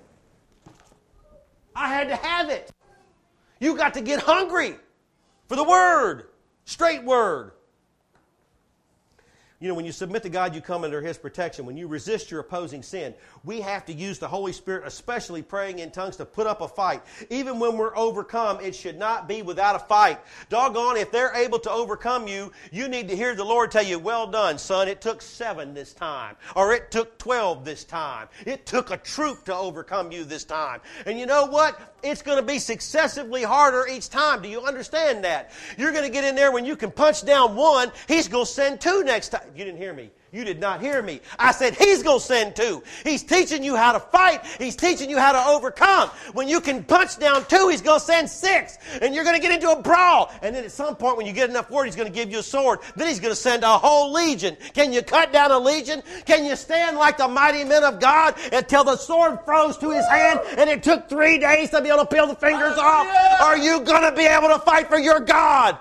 I had to have it. You got to get hungry for the Word. Straight Word. You know, when you submit to God, you come under His protection. When you resist your opposing sin, we have to use the Holy Spirit, especially praying in tongues, to put up a fight. Even when we're overcome, it should not be without a fight. Doggone, if they're able to overcome you, you need to hear the Lord tell you, well done, son. It took seven this time. Or it took twelve this time. It took a troop to overcome you this time. And you know what? It's going to be successively harder each time. Do you understand that? You're going to get in there when you can punch down one, He's going to send two next time. You didn't hear me. You did not hear me. I said He's going to send two. He's teaching you how to fight. He's teaching you how to overcome. When you can punch down two, He's going to send six. And you're going to get into a brawl. And then at some point when you get enough word, He's going to give you a sword. Then He's going to send a whole legion. Can you cut down a legion? Can you stand like the mighty men of God until the sword froze to his hand and it took three days to be able to peel the fingers off? Are you going to be able to fight for your God?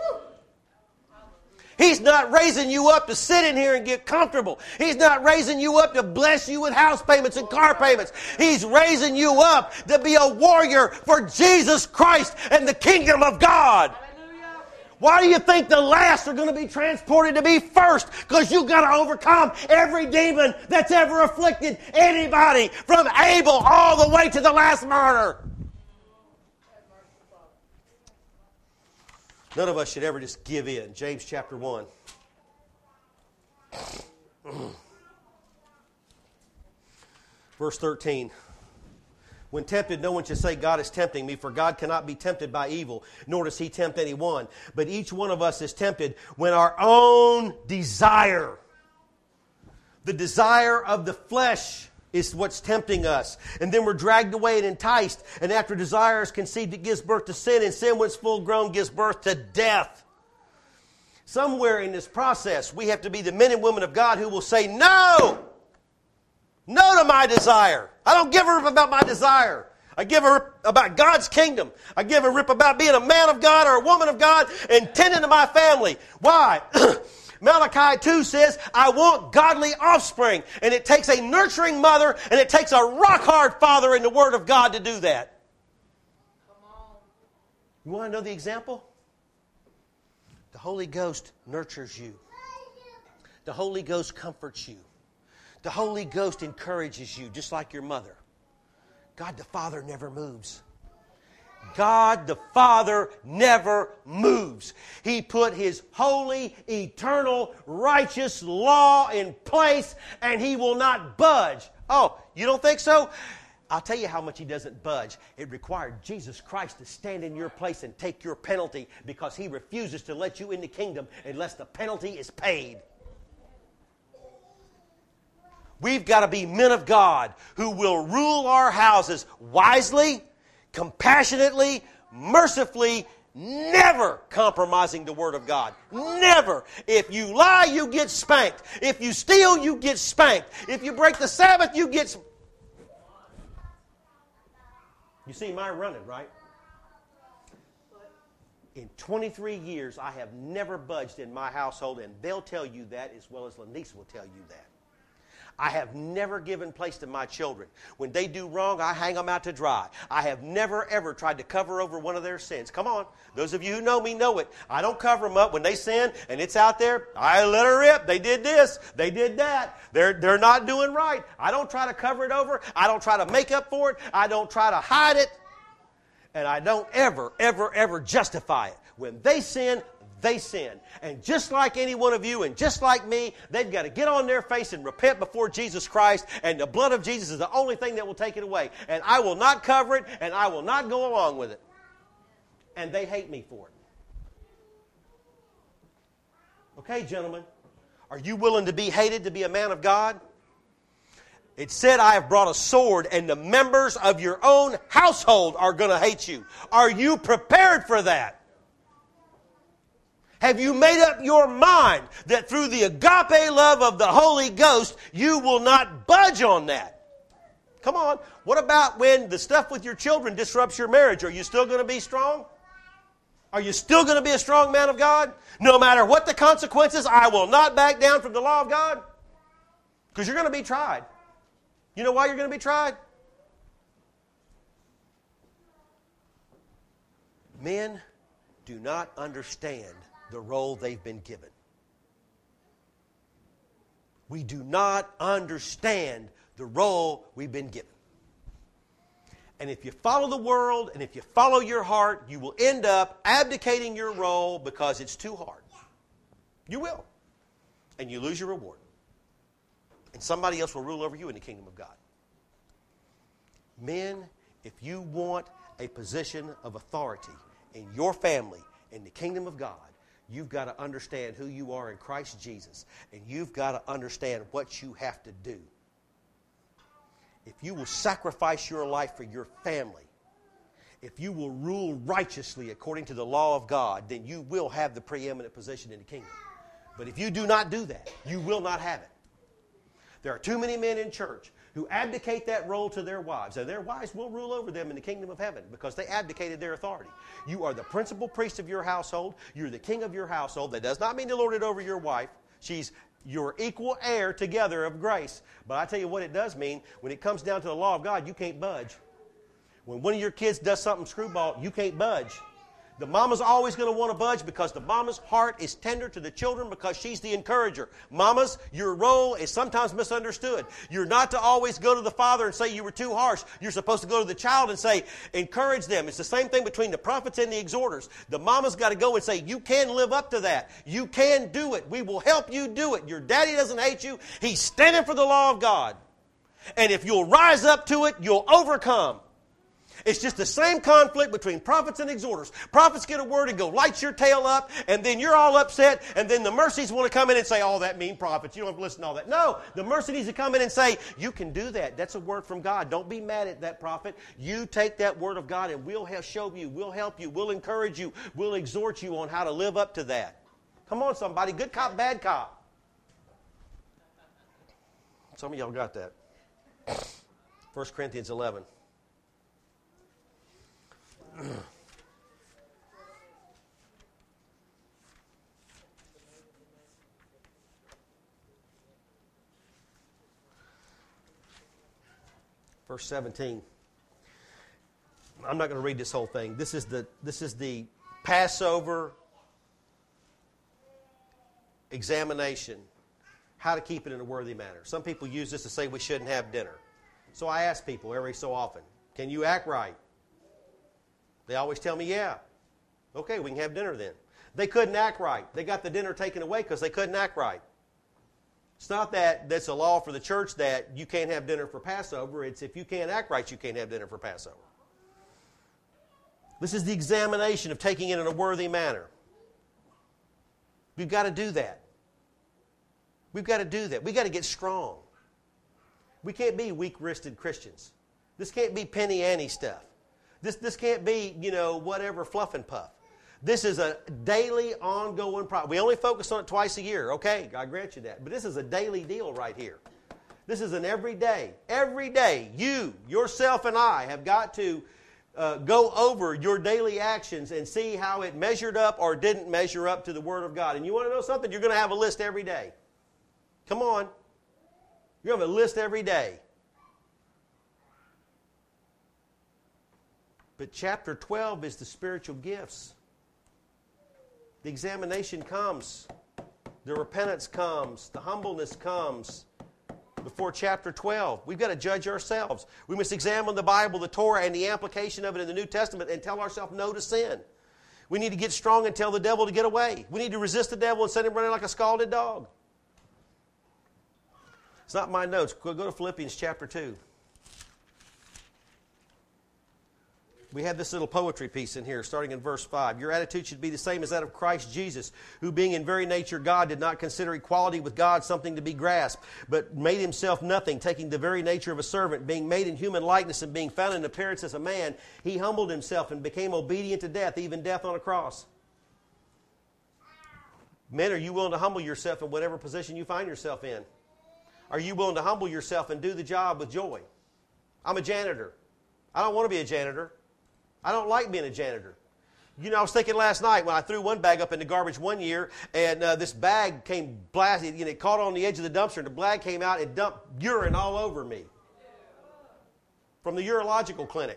He's not raising you up to sit in here and get comfortable. He's not raising you up to bless you with house payments and car payments. He's raising you up to be a warrior for Jesus Christ and the kingdom of God. Hallelujah. Why do you think the last are going to be transported to be first? Because you've got to overcome every demon that's ever afflicted anybody, from Abel all the way to the last martyr. None of us should ever just give in. James chapter one. Verse thirteen. When tempted, no one should say, God is tempting me, for God cannot be tempted by evil, nor does He tempt anyone. But each one of us is tempted when our own desire, the desire of the flesh, is what's tempting us. And then we're dragged away and enticed. And after desire is conceived, it gives birth to sin. And sin, when it's full grown, gives birth to death. Somewhere in this process, we have to be the men and women of God who will say, no! No to my desire. I don't give a rip about my desire. I give a rip about God's kingdom. I give a rip about being a man of God or a woman of God and tending to my family. Why? Malachi two says, I want godly offspring. And it takes a nurturing mother and it takes a rock-hard father in the Word of God to do that. Come on. You want to know the example? The Holy Ghost nurtures you. The Holy Ghost comforts you. The Holy Ghost encourages you, just like your mother. God the Father never moves. God the Father never moves. He put His holy, eternal, righteous law in place, and He will not budge. Oh, you don't think so? I'll tell you how much He doesn't budge. It required Jesus Christ to stand in your place and take your penalty because He refuses to let you in the kingdom unless the penalty is paid. We've got to be men of God who will rule our houses wisely, compassionately, mercifully, never compromising the Word of God. Never. If you lie, you get spanked. If you steal, you get spanked. If you break the Sabbath, you get spanked. You see my running, right? In twenty-three years, I have never budged in my household, and they'll tell you that as well as Lenise will tell you that. I have never given place to my children. When they do wrong, I hang them out to dry. I have never, ever tried to cover over one of their sins. Come on. Those of you who know me know it. I don't cover them up. When they sin and it's out there, I let her rip. They did this. They did that. They're, they're not doing right. I don't try to cover it over. I don't try to make up for it. I don't try to hide it. And I don't ever, ever, ever justify it. When they sin, they sin. And just like any one of you and just like me, they've got to get on their face and repent before Jesus Christ, and the blood of Jesus is the only thing that will take it away. And I will not cover it, and I will not go along with it. And they hate me for it. Okay, gentlemen, are you willing to be hated to be a man of God? It said, I have brought a sword, and the members of your own household are going to hate you. Are you prepared for that? Have you made up your mind that through the agape love of the Holy Ghost, you will not budge on that? Come on. What about when the stuff with your children disrupts your marriage? Are you still going to be strong? Are you still going to be a strong man of God? No matter what the consequences, I will not back down from the law of God. Because you're going to be tried. You know why you're going to be tried? Men do not understand the role they've been given. We do not understand the role we've been given. And if you follow the world and if you follow your heart, you will end up abdicating your role because it's too hard. You will. And you lose your reward. And somebody else will rule over you in the kingdom of God. Men, if you want a position of authority in your family, in the kingdom of God, you've got to understand who you are in Christ Jesus. And you've got to understand what you have to do. If you will sacrifice your life for your family, if you will rule righteously according to the law of God, then you will have the preeminent position in the kingdom. But if you do not do that, you will not have it. There are too many men in church who abdicate that role to their wives. And their wives will rule over them in the kingdom of heaven because they abdicated their authority. You are the principal priest of your household. You're the king of your household. That does not mean to lord it over your wife. She's your equal heir together of grace. But I tell you what it does mean. When it comes down to the law of God, you can't budge. When one of your kids does something screwball, you can't budge. The mama's always going to want to budge because the mama's heart is tender to the children because she's the encourager. Mamas, your role is sometimes misunderstood. You're not to always go to the father and say you were too harsh. You're supposed to go to the child and say, encourage them. It's the same thing between the prophets and the exhorters. The mama's got to go and say, you can live up to that. You can do it. We will help you do it. Your daddy doesn't hate you. He's standing for the law of God. And if you'll rise up to it, you'll overcome. It's just the same conflict between prophets and exhorters. Prophets get a word and go, light your tail up, and then you're all upset, and then the mercies want to come in and say, oh, that mean prophets. You don't have to listen to all that. No, the mercy needs to come in and say, you can do that. That's a word from God. Don't be mad at that prophet. You take that word of God, and we'll help show you, we'll help you, we'll encourage you, we'll exhort you on how to live up to that. Come on, somebody. Good cop, bad cop. Some of y'all got that. First Corinthians eleven. Verse seventeen. I'm not going to read this whole thing. This is the this is the Passover examination. How to keep it in a worthy manner. Some people use this to say we shouldn't have dinner. So I ask people every so often, can you act right? They always tell me, yeah. Okay, we can have dinner then. They couldn't act right. They got the dinner taken away because they couldn't act right. It's not that that's a law for the church that you can't have dinner for Passover. It's if you can't act right, you can't have dinner for Passover. This is the examination of taking it in a worthy manner. We've got to do that. We've got to do that. We've got to get strong. We can't be weak-wristed Christians. This can't be penny ante stuff. This, this can't be, you know, whatever fluff and puff. This is a daily, ongoing problem. We only focus on it twice a year. Okay, I grant you that. But this is a daily deal right here. This is an everyday. Every day, you, yourself, and I have got to uh, go over your daily actions and see how it measured up or didn't measure up to the Word of God. And you want to know something? You're going to have a list every day. Come on. You're going to have a list every day. But chapter twelve is the spiritual gifts. The examination comes. The repentance comes. The humbleness comes before chapter twelve. We've got to judge ourselves. We must examine the Bible, the Torah, and the application of it in the New Testament and tell ourselves no to sin. We need to get strong and tell the devil to get away. We need to resist the devil and send him running like a scalded dog. It's not my notes. Go to Philippians chapter two. We have this little poetry piece in here, starting in verse five. Your attitude should be the same as that of Christ Jesus, who being in very nature God did not consider equality with God something to be grasped, but made himself nothing, taking the very nature of a servant, being made in human likeness and being found in appearance as a man, he humbled himself and became obedient to death, even death on a cross. Men, are you willing to humble yourself in whatever position you find yourself in? Are you willing to humble yourself and do the job with joy? I'm a janitor. I don't want to be a janitor. I don't like being a janitor. You know, I was thinking last night when I threw one bag up in the garbage one year, and uh, this bag came blasted, you know, it caught on the edge of the dumpster, and the bag came out and dumped urine all over me from the urological clinic.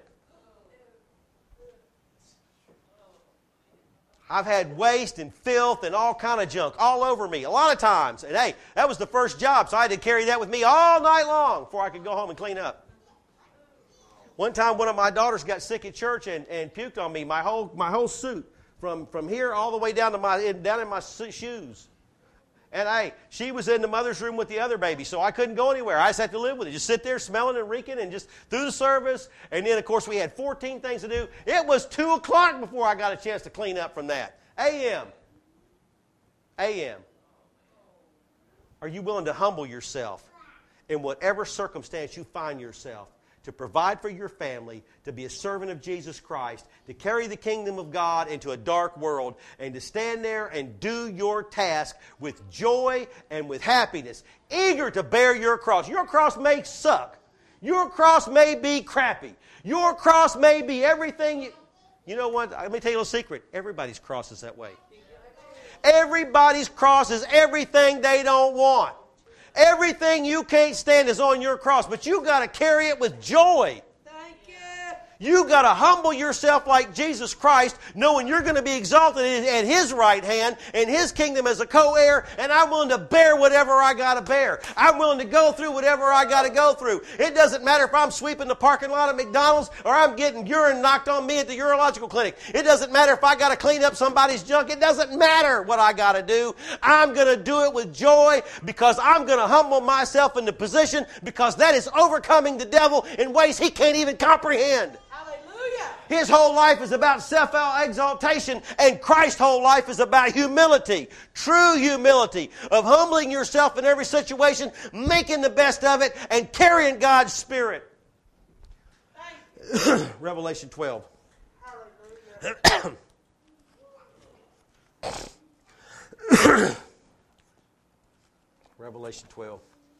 I've had waste and filth and all kind of junk all over me a lot of times. And hey, that was the first job, so I had to carry that with me all night long before I could go home and clean up. One time, one of my daughters got sick at church and, and puked on me, my whole my whole suit, from, from here all the way down to my down in my shoes. And hey, she was in the mother's room with the other baby, so I couldn't go anywhere. I just had to live with it. Just sit there smelling and reeking and just through the service. And then, of course, we had fourteen things to do. It was two o'clock before I got a chance to clean up from that. A M A M Are you willing to humble yourself in whatever circumstance you find yourself? To provide for your family, to be a servant of Jesus Christ, to carry the kingdom of God into a dark world, and to stand there and do your task with joy and with happiness, eager to bear your cross. Your cross may suck. Your cross may be crappy. Your cross may be everything. You, you know what? Let me tell you a little secret. Everybody's cross is that way. Everybody's cross is everything they don't want. Everything you can't stand is on your cross, but you got to carry it with joy. Thank you. You got to humble yourself like Jesus Christ, knowing you're going to be exalted at His right hand in His kingdom as a co-heir, and I'm willing to bear whatever I got to bear. I'm willing to go through whatever I got to go through. It doesn't matter if I'm sweeping the parking lot at McDonald's or I'm getting urine knocked on me at the urological clinic. It doesn't matter if I got to clean up somebody's junk. It doesn't matter what I got to do. I'm going to do it with joy because I'm going to humble myself in the position because that is overcoming the devil in ways he can't even comprehend. His whole life is about self-exaltation, and Christ's whole life is about humility, true humility, of humbling yourself in every situation, making the best of it, and carrying God's Spirit. Revelation twelve. Revelation twelve.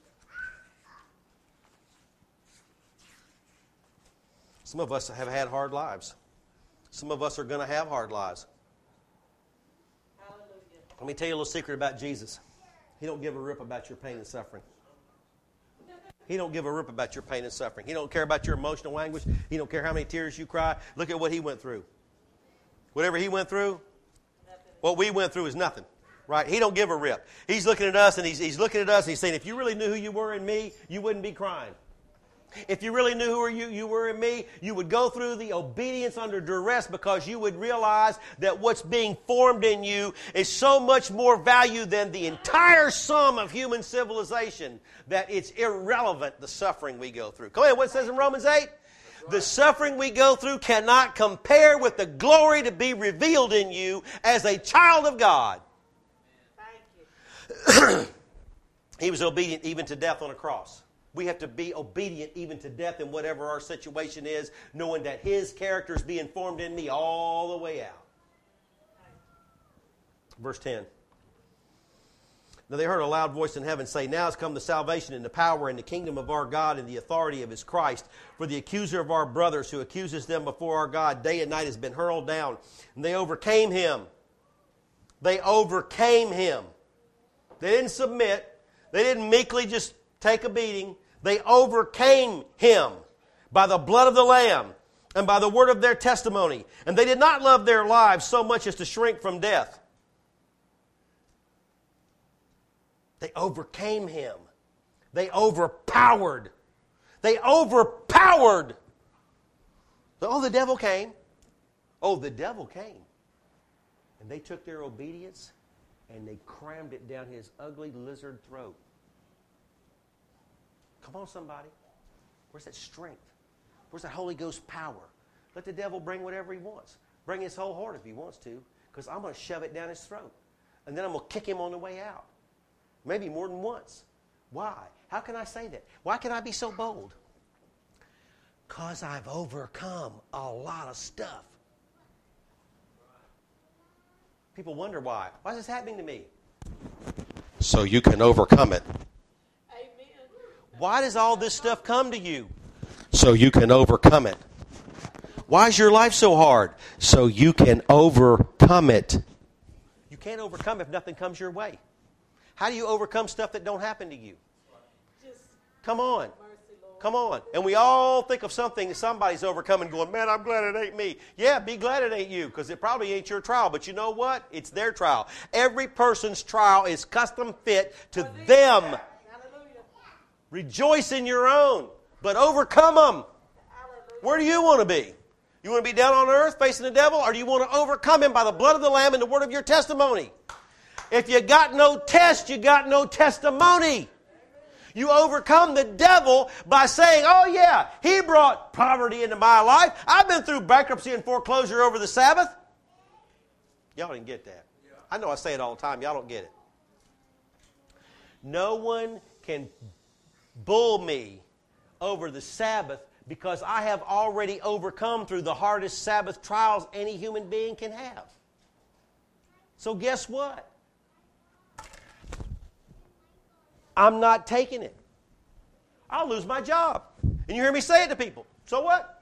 Some of us have had hard lives. Some of us are going to have hard lives. Hallelujah. Let me tell you a little secret about Jesus. He don't give a rip about your pain and suffering. He don't give a rip about your pain and suffering. He don't care about your emotional anguish. He don't care how many tears you cry. Look at what He went through. Whatever He went through, what we went through is nothing. Right? He don't give a rip. He's looking at us and he's, he's looking at us and He's saying, if you really knew who you were in me, you wouldn't be crying. If you really knew who you, you were in me, you would go through the obedience under duress because you would realize that what's being formed in you is so much more value than the entire sum of human civilization that it's irrelevant the suffering we go through. Come on, what it says in Romans eight? The suffering we go through cannot compare with the glory to be revealed in you as a child of God. Thank you. He was obedient even to death on a cross. We have to be obedient even to death in whatever our situation is, knowing that His character is being formed in me all the way out. Verse ten. Now they heard a loud voice in heaven say, Now has come the salvation and the power and the kingdom of our God and the authority of His Christ. For the accuser of our brothers who accuses them before our God day and night has been hurled down. And they overcame him. They overcame him. They didn't submit. They didn't meekly just take a beating. They overcame him by the blood of the Lamb and by the word of their testimony. And they did not love their lives so much as to shrink from death. They overcame him. They overpowered. They overpowered. Oh, the devil came. Oh, the devil came. And they took their obedience and they crammed it down his ugly lizard throat. Come on, somebody. Where's that strength? Where's that Holy Ghost power? Let the devil bring whatever he wants. Bring his whole heart if he wants to, because I'm going to shove it down his throat. And then I'm going to kick him on the way out. Maybe more than once. Why? How can I say that? Why can I be so bold? Because I've overcome a lot of stuff. People wonder why. Why is this happening to me? So you can overcome it. Why does all this stuff come to you? So you can overcome it. Why is your life so hard? So you can overcome it. You can't overcome if nothing comes your way. How do you overcome stuff that don't happen to you? Come on. Come on. And we all think of something that somebody's overcoming going, man, I'm glad it ain't me. Yeah, be glad it ain't you, because it probably ain't your trial. But you know what? It's their trial. Every person's trial is custom fit to them. Rejoice in your own, but overcome them. Where do you want to be? You want to be down on earth facing the devil, or do you want to overcome him by the blood of the Lamb and the word of your testimony? If you got no test, you got no testimony. You overcome the devil by saying, oh yeah, he brought poverty into my life. I've been through bankruptcy and foreclosure over the Sabbath. Y'all didn't get that. I know I say it all the time. Y'all don't get it. No one can bull me over the Sabbath because I have already overcome through the hardest Sabbath trials any human being can have. So guess what? I'm not taking it. I'll lose my job. And you hear me say it to people. So what?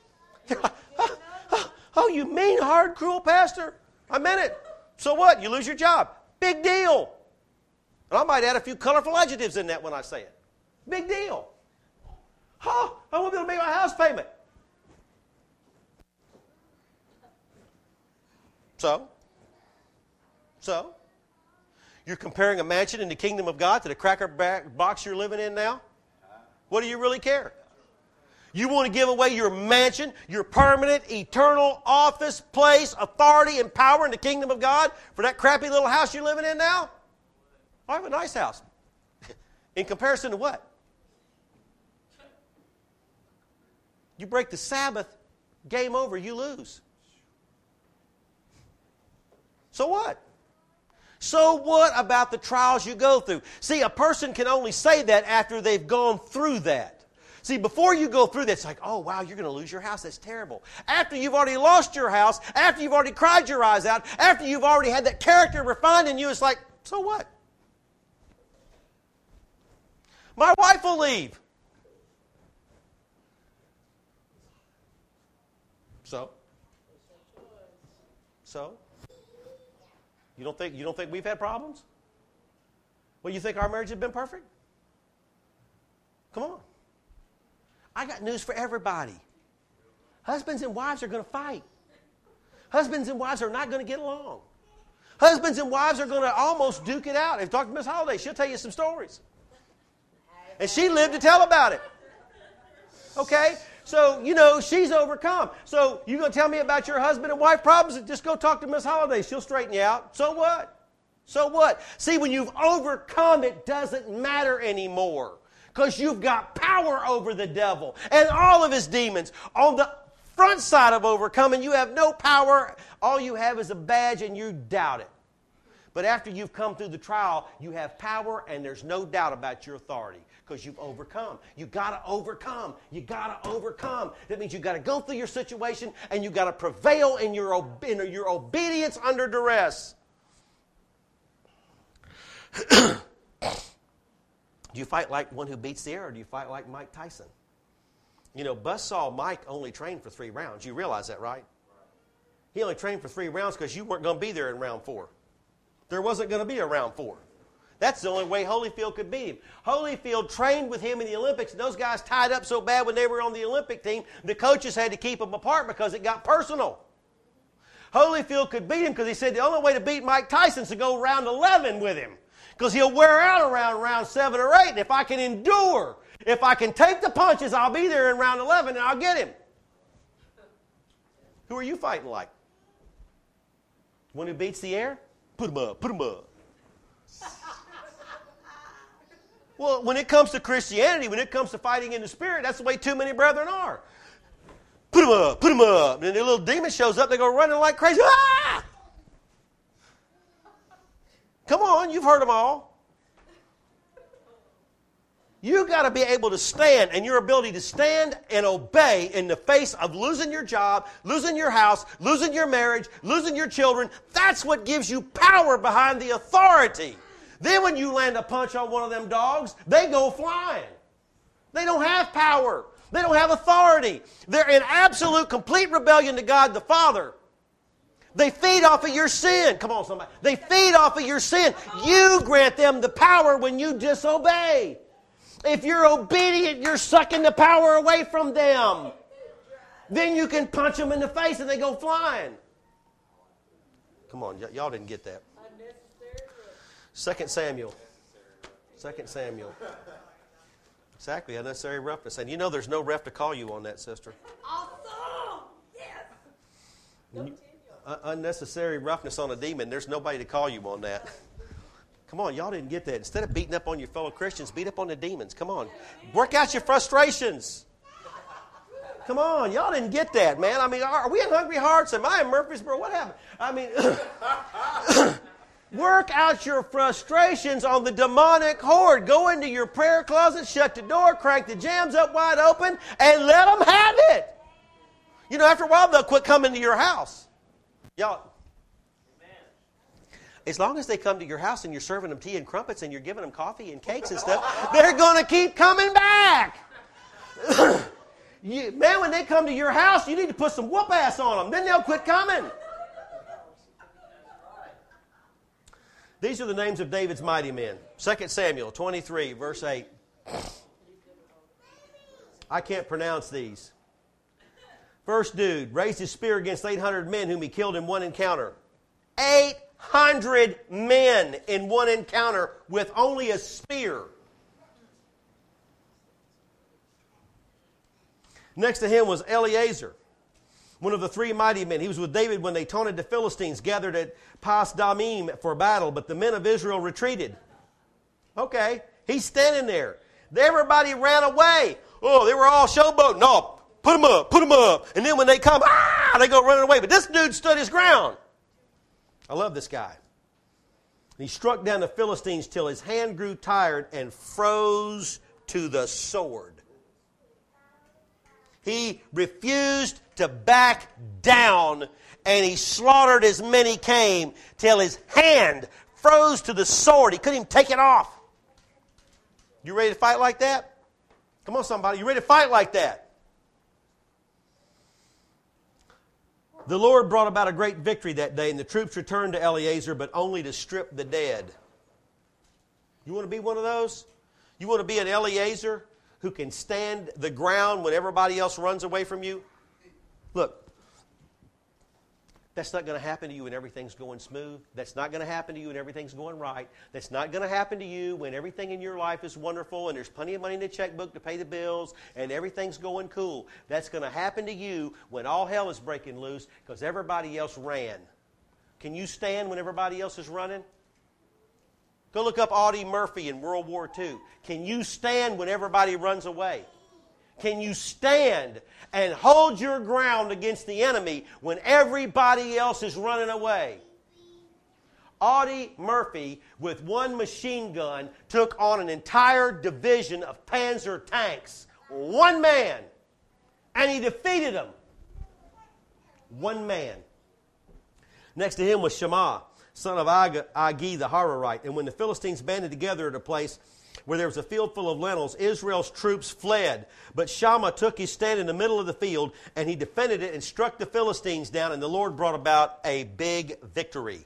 oh, oh, you mean, hard, cruel pastor? I meant it. So what? You lose your job. Big deal. And I might add a few colorful adjectives in that when I say it. Big deal. Oh, I won't be able to make my house payment. So? So? You're comparing a mansion in the kingdom of God to the cracker box you're living in now? What do you really care? You want to give away your mansion, your permanent, eternal office, place, authority, and power in the kingdom of God for that crappy little house you're living in now? I have a nice house. In comparison to what? You break the Sabbath, game over, you lose. So what? So what about the trials you go through? See, a person can only say that after they've gone through that. See, before you go through that, it's like, oh, wow, you're going to lose your house. That's terrible. After you've already lost your house, after you've already cried your eyes out, after you've already had that character refined in you, it's like, so what? My wife will leave. So? So? You don't think you don't think we've had problems? Well, you think our marriage has been perfect? Come on. I got news for everybody. Husbands and wives are going to fight. Husbands and wives are not going to get along. Husbands and wives are going to almost duke it out. If you talk to Miss Holiday, she'll tell you some stories. And she lived to tell about it. Okay? So, you know, she's overcome. So, you going to tell me about your husband and wife problems? Just go talk to Miss Holiday. She'll straighten you out. So what? So what? See, when you've overcome, it doesn't matter anymore. Because you've got power over the devil and all of his demons. On the front side of overcoming, you have no power. All you have is a badge and you doubt it. But after you've come through the trial, you have power and there's no doubt about your authority because you've overcome. You got to overcome. You got to overcome. That means you got to go through your situation and you got to prevail in your, in your obedience under duress. Do you fight like one who beats the air, or do you fight like Mike Tyson? You know, Buzzsaw Mike only trained for three rounds. You realize that, right? He only trained for three rounds because you weren't going to be there in round four. There wasn't going to be a round four. That's the only way Holyfield could beat him. Holyfield trained with him in the Olympics, and those guys tied up so bad when they were on the Olympic team, the coaches had to keep them apart because it got personal. Holyfield could beat him because he said the only way to beat Mike Tyson is to go round eleven with him. Because he'll wear out around round seven or eight. And if I can endure, if I can take the punches, I'll be there in round eleven and I'll get him. Who are you fighting like? One who beats the air? Put him up, put him up. Well, when it comes to Christianity, when it comes to fighting in the spirit, that's the way too many brethren are. Put him up, put him up. And then the little demon shows up, they go running like crazy. Ah! Come on, you've heard them all. You got to be able to stand, and your ability to stand and obey in the face of losing your job, losing your house, losing your marriage, losing your children. That's what gives you power behind the authority. Then when you land a punch on one of them dogs, they go flying. They don't have power. They don't have authority. They're in absolute, complete rebellion to God the Father. They feed off of your sin. Come on, somebody. They feed off of your sin. You grant them the power when you disobey. If you're obedient, you're sucking the power away from them. Then you can punch them in the face and they go flying. Come on, y- y'all didn't get that. Second Samuel. Second Samuel. Exactly, unnecessary roughness. And you know there's no ref to call you on that, sister. Awesome! Yes! You, uh, unnecessary roughness on a demon. There's nobody to call you on that. Come on, y'all didn't get that. Instead of beating up on your fellow Christians, beat up on the demons. Come on. Work out your frustrations. Come on, y'all didn't get that, man. I mean, are we in Hungry Hearts? Am I in Murfreesboro? What happened? I mean, work out your frustrations on the demonic horde. Go into your prayer closet, shut the door, crank the jams up wide open, and let them have it. You know, after a while, they'll quit coming to your house. Y'all, as long as they come to your house and you're serving them tea and crumpets and you're giving them coffee and cakes and stuff, they're going to keep coming back. you, man, when they come to your house, you need to put some whoop ass on them. Then they'll quit coming. These are the names of David's mighty men. Second Samuel twenty-three, verse eight. I can't pronounce these. First dude raised his spear against eight hundred men whom he killed in one encounter. eight hundred men in one encounter with only a spear. Next to him was Eleazar, one of the three mighty men. He was with David when they taunted the Philistines, gathered at Pas Damim for battle, but the men of Israel retreated. Okay, he's standing there. Everybody ran away. Oh, they were all showboating. No, put them up, put them up. And then when they come, ah, they go running away. But this dude stood his ground. I love this guy. He struck down the Philistines till his hand grew tired and froze to the sword. He refused to back down, and he slaughtered as many came till his hand froze to the sword. He couldn't even take it off. You ready to fight like that? Come on, somebody. You ready to fight like that? The Lord brought about a great victory that day, and the troops returned to Eleazar, but only to strip the dead. You want to be one of those? You want to be an Eleazar who can stand the ground when everybody else runs away from you? Look, That's not going to happen to you when everything's going smooth. That's not going to happen to you when everything's going right. That's not going to happen to you when everything in your life is wonderful and there's plenty of money in the checkbook to pay the bills and everything's going cool. That's going to happen to you when all hell is breaking loose because everybody else ran. Can you stand when everybody else is running? Go look up Audie Murphy in World War Two. Can you stand when everybody runs away? Can you stand and hold your ground against the enemy when everybody else is running away? Audie Murphy, with one machine gun, took on an entire division of Panzer tanks. One man. And he defeated them. One man. Next to him was Shammah, son of Agi the Hararite. And when the Philistines banded together at a place where there was a field full of lentils, Israel's troops fled. But Shammah took his stand in the middle of the field, and he defended it and struck the Philistines down, and the Lord brought about a big victory.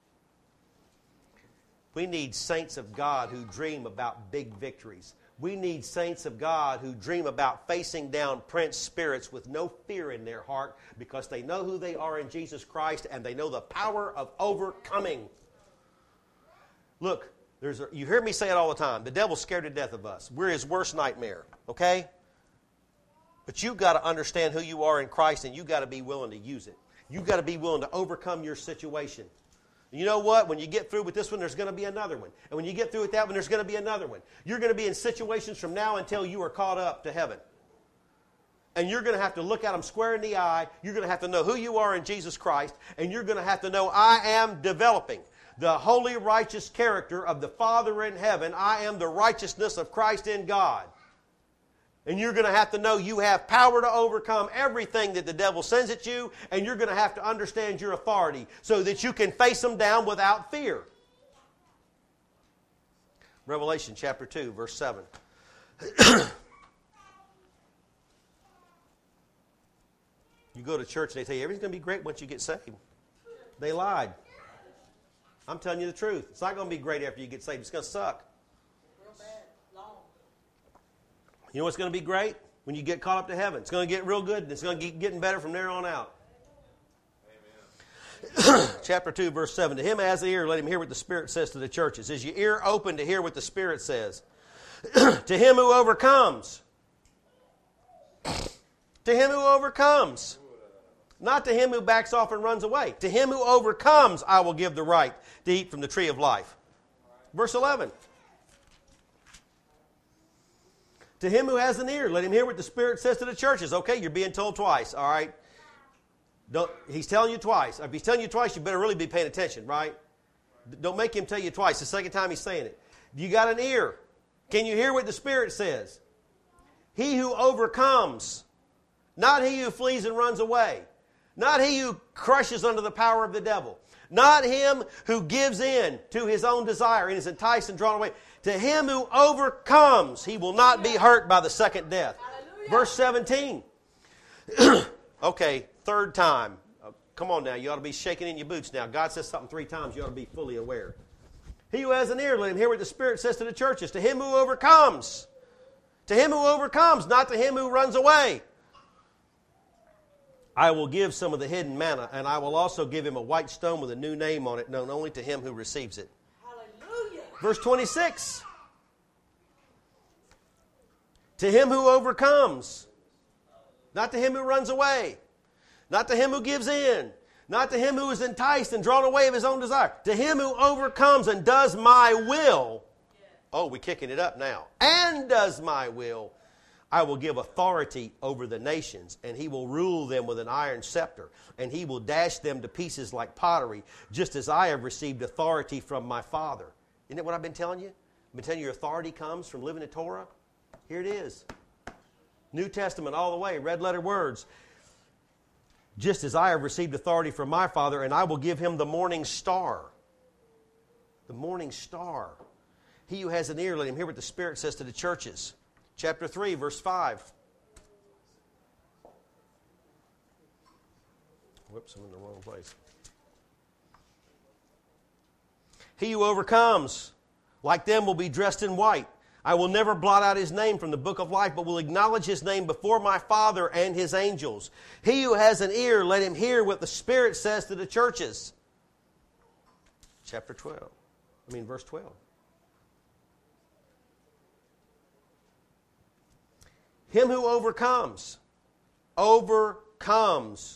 We need saints of God who dream about big victories. We need saints of God who dream about facing down prince spirits with no fear in their heart because they know who they are in Jesus Christ and they know the power of overcoming. Look, there's a, you hear me say it all the time. The devil's scared to death of us. We're his worst nightmare, okay? But you've got to understand who you are in Christ and you've got to be willing to use it. You've got to be willing to overcome your situation. You know what? When you get through with this one, there's going to be another one. And when you get through with that one, there's going to be another one. You're going to be in situations from now until you are caught up to heaven. And you're going to have to look at them square in the eye. You're going to have to know who you are in Jesus Christ. And you're going to have to know, I am developing the holy, righteous character of the Father in heaven. I am the righteousness of Christ in God. And you're going to have to know you have power to overcome everything that the devil sends at you, and you're going to have to understand your authority so that you can face them down without fear. Revelation chapter two, verse seven. You go to church and they tell you everything's going to be great once you get saved. They lied. I'm telling you the truth. It's not going to be great after you get saved. It's going to suck. You know what's going to be great? When you get caught up to heaven. It's going to get real good, and it's going to keep getting better from there on out. Amen. Chapter two, verse seven. To him who has the ear, let him hear what the Spirit says to the churches. Is your ear open to hear what the Spirit says? To him who overcomes. To him who overcomes. Not to him who backs off and runs away. To him who overcomes, I will give the right to eat from the tree of life. Verse eleven. To him who has an ear, let him hear what the Spirit says to the churches. Okay, you're being told twice, all right? Don't, he's telling you twice. If he's telling you twice, you better really be paying attention, right? Don't make him tell you twice. The second time he's saying it. You got an ear. Can you hear what the Spirit says? He who overcomes, not he who flees and runs away, not he who crushes under the power of the devil, not him who gives in to his own desire and is enticed and drawn away. To him who overcomes, he will not be hurt by the second death. Hallelujah. Verse seventeen. Okay, third time. Oh, come on now, you ought to be shaking in your boots now. God says something three times, you ought to be fully aware. He who has an ear, let him hear what the Spirit says to the churches. To him who overcomes. To him who overcomes, not to him who runs away. I will give some of the hidden manna, and I will also give him a white stone with a new name on it, known only to him who receives it. Hallelujah. Verse twenty-six. To him who overcomes, not to him who runs away, not to him who gives in, not to him who is enticed and drawn away of his own desire. To him who overcomes and does my will. Oh, we're kicking it up now. And does my will. I will give authority over the nations, and he will rule them with an iron scepter, and he will dash them to pieces like pottery, just as I have received authority from my Father. Isn't that what I've been telling you? I've been telling you your authority comes from living the Torah. Here it is. New Testament all the way, red letter words. Just as I have received authority from my Father, and I will give him the morning star. The morning star. He who has an ear, let him hear what the Spirit says to the churches. Chapter three, verse five. Whoops, I'm in the wrong place. He who overcomes, like them, will be dressed in white. I will never blot out his name from the book of life, but will acknowledge his name before my Father and his angels. He who has an ear, let him hear what the Spirit says to the churches. Chapter twelve. I mean, verse twelve. Him who overcomes, overcomes,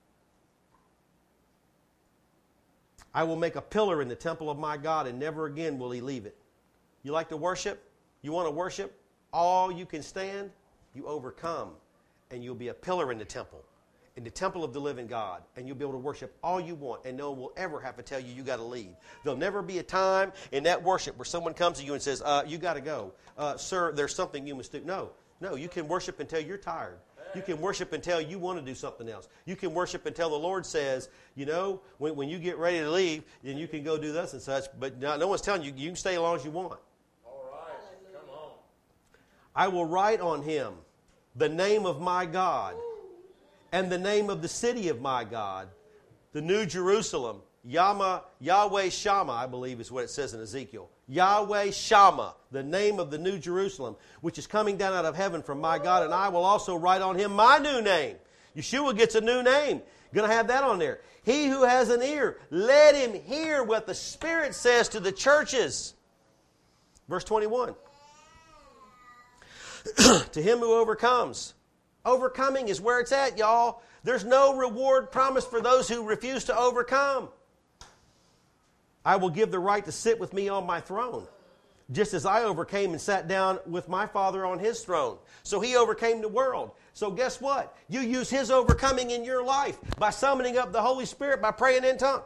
I will make a pillar in the temple of my God, and never again will he leave it. You like to worship? You want to worship all you can stand? You overcome, and you'll be a pillar in the temple, in the temple of the living God, and you'll be able to worship all you want, and no one will ever have to tell you you got to leave. There'll never be a time in that worship where someone comes to you and says, uh, you got to go. Uh, sir, there's something you must do. No, no, you can worship until you're tired. You can worship until you want to do something else. You can worship until the Lord says, you know, when, when you get ready to leave, then you can go do this and such, but no, no one's telling you, you can stay as long as you want. I will write on him the name of my God and the name of the city of my God, the New Jerusalem, Yama, Yahweh Shammah, I believe is what it says in Ezekiel. Yahweh Shammah, the name of the New Jerusalem, which is coming down out of heaven from my God, and I will also write on him my new name. Yeshua gets a new name. Going to have that on there. He who has an ear, let him hear what the Spirit says to the churches. Verse twenty-one. To him who overcomes. Overcoming is where it's at, y'all. There's no reward promised for those who refuse to overcome. I will give the right to sit with me on my throne, just as I overcame and sat down with my Father on his throne. So he overcame the world. So guess what? You use his overcoming in your life by summoning up the Holy Spirit, by praying in tongues.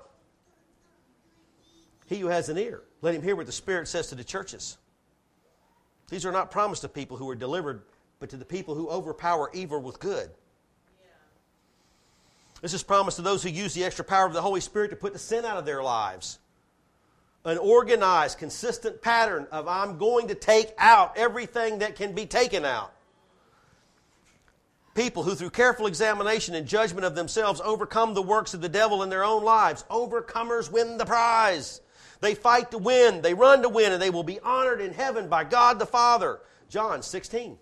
He who has an ear, let him hear what the Spirit says to the churches. These are not promised to people who are delivered, but to the people who overpower evil with good. Yeah. This is promised to those who use the extra power of the Holy Spirit to put the sin out of their lives. An organized, consistent pattern of I'm going to take out everything that can be taken out. People who through careful examination and judgment of themselves overcome the works of the devil in their own lives. Overcomers win the prize. They fight to win, they run to win, and they will be honored in heaven by God the Father. John sixteen.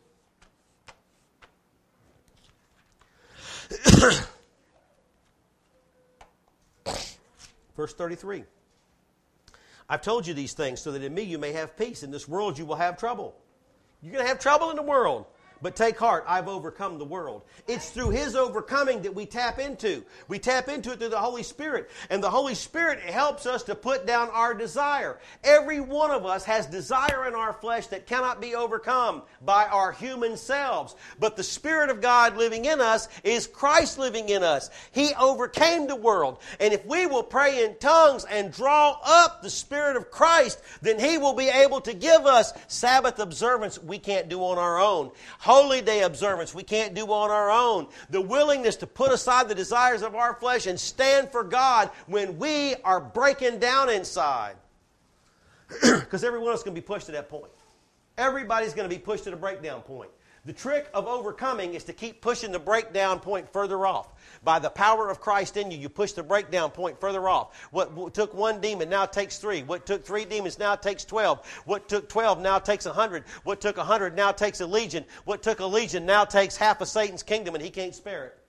Verse thirty-three. I've told you these things so that in me you may have peace. In this world you will have trouble. You're going to have trouble in the world. But take heart, I've overcome the world. It's through his overcoming that we tap into. We tap into it through the Holy Spirit. And the Holy Spirit helps us to put down our desire. Every one of us has desire in our flesh that cannot be overcome by our human selves. But the Spirit of God living in us is Christ living in us. He overcame the world. And if we will pray in tongues and draw up the Spirit of Christ, then he will be able to give us Sabbath observance we can't do on our own. Holy day observance we can't do on our own. The willingness to put aside the desires of our flesh and stand for God when we are breaking down inside. Because every one of us is going to be pushed to that point. Everybody's going to be pushed to the breakdown point. The trick of overcoming is to keep pushing the breakdown point further off. By the power of Christ in you, you push the breakdown point further off. What took one demon now takes three. What took three demons now takes twelve. What took twelve now takes a hundred. What took a hundred now takes a legion. What took a legion now takes half of Satan's kingdom, and he can't spare it.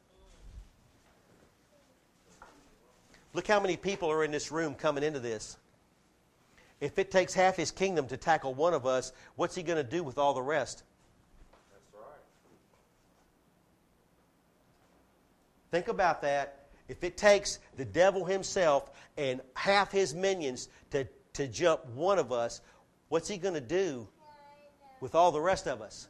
Look how many people are in this room coming into this. If it takes half his kingdom to tackle one of us, what's he going to do with all the rest? Think about that. If it takes the devil himself and half his minions to, to jump one of us, what's he going to do with all the rest of us?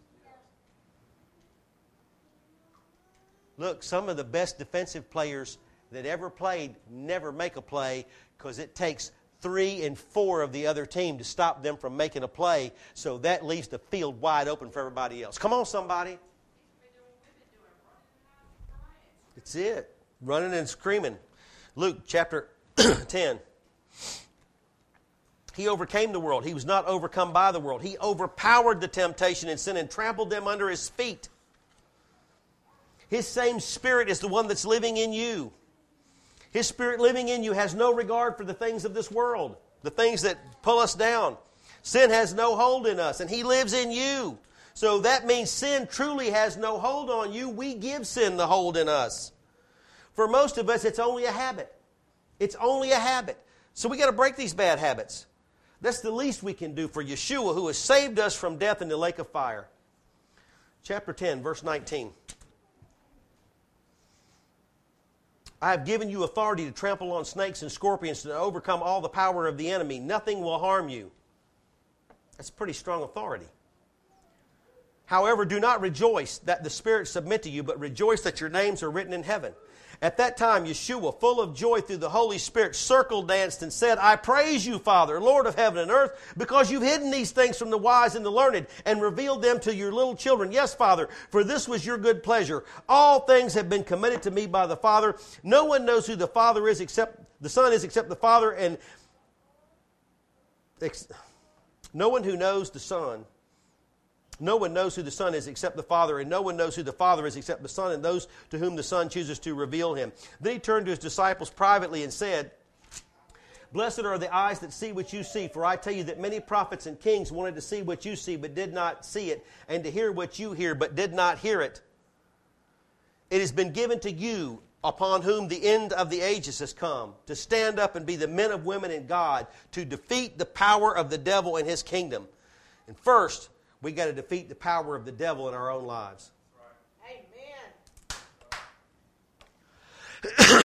Look, some of the best defensive players that ever played never make a play because it takes three and four of the other team to stop them from making a play, so that leaves the field wide open for everybody else. Come on, somebody. That's it. Running and screaming. Luke chapter ten. He overcame the world. He was not overcome by the world. He overpowered the temptation and sin and trampled them under his feet. His same Spirit is the one that's living in you. His Spirit living in you has no regard for the things of this world, the things that pull us down. Sin has no hold in us, and He lives in you. So that means sin truly has no hold on you. We give sin the hold in us. For most of us, it's only a habit. It's only a habit. So we got to break these bad habits. That's the least we can do for Yeshua, who has saved us from death in the lake of fire. Chapter ten, verse nineteen. I have given you authority to trample on snakes and scorpions, to overcome all the power of the enemy. Nothing will harm you. That's pretty strong authority. However, do not rejoice that the spirits submit to you, but rejoice that your names are written in heaven. At that time, Yeshua, full of joy through the Holy Spirit, circle danced and said, I praise you, Father, Lord of heaven and earth, because you've hidden these things from the wise and the learned and revealed them to your little children. Yes, Father, for this was your good pleasure. All things have been committed to me by the Father. No one knows who the Father is except the Son is except the Father, and ex- no one who knows the Son No one knows who the Son is except the Father, and no one knows who the Father is except the Son and those to whom the Son chooses to reveal him. Then he turned to his disciples privately and said, Blessed are the eyes that see what you see, for I tell you that many prophets and kings wanted to see what you see, but did not see it, and to hear what you hear, but did not hear it. It has been given to you, upon whom the end of the ages has come, to stand up and be the men of women in God, to defeat the power of the devil and his kingdom. And first, we got to defeat the power of the devil in our own lives. Amen.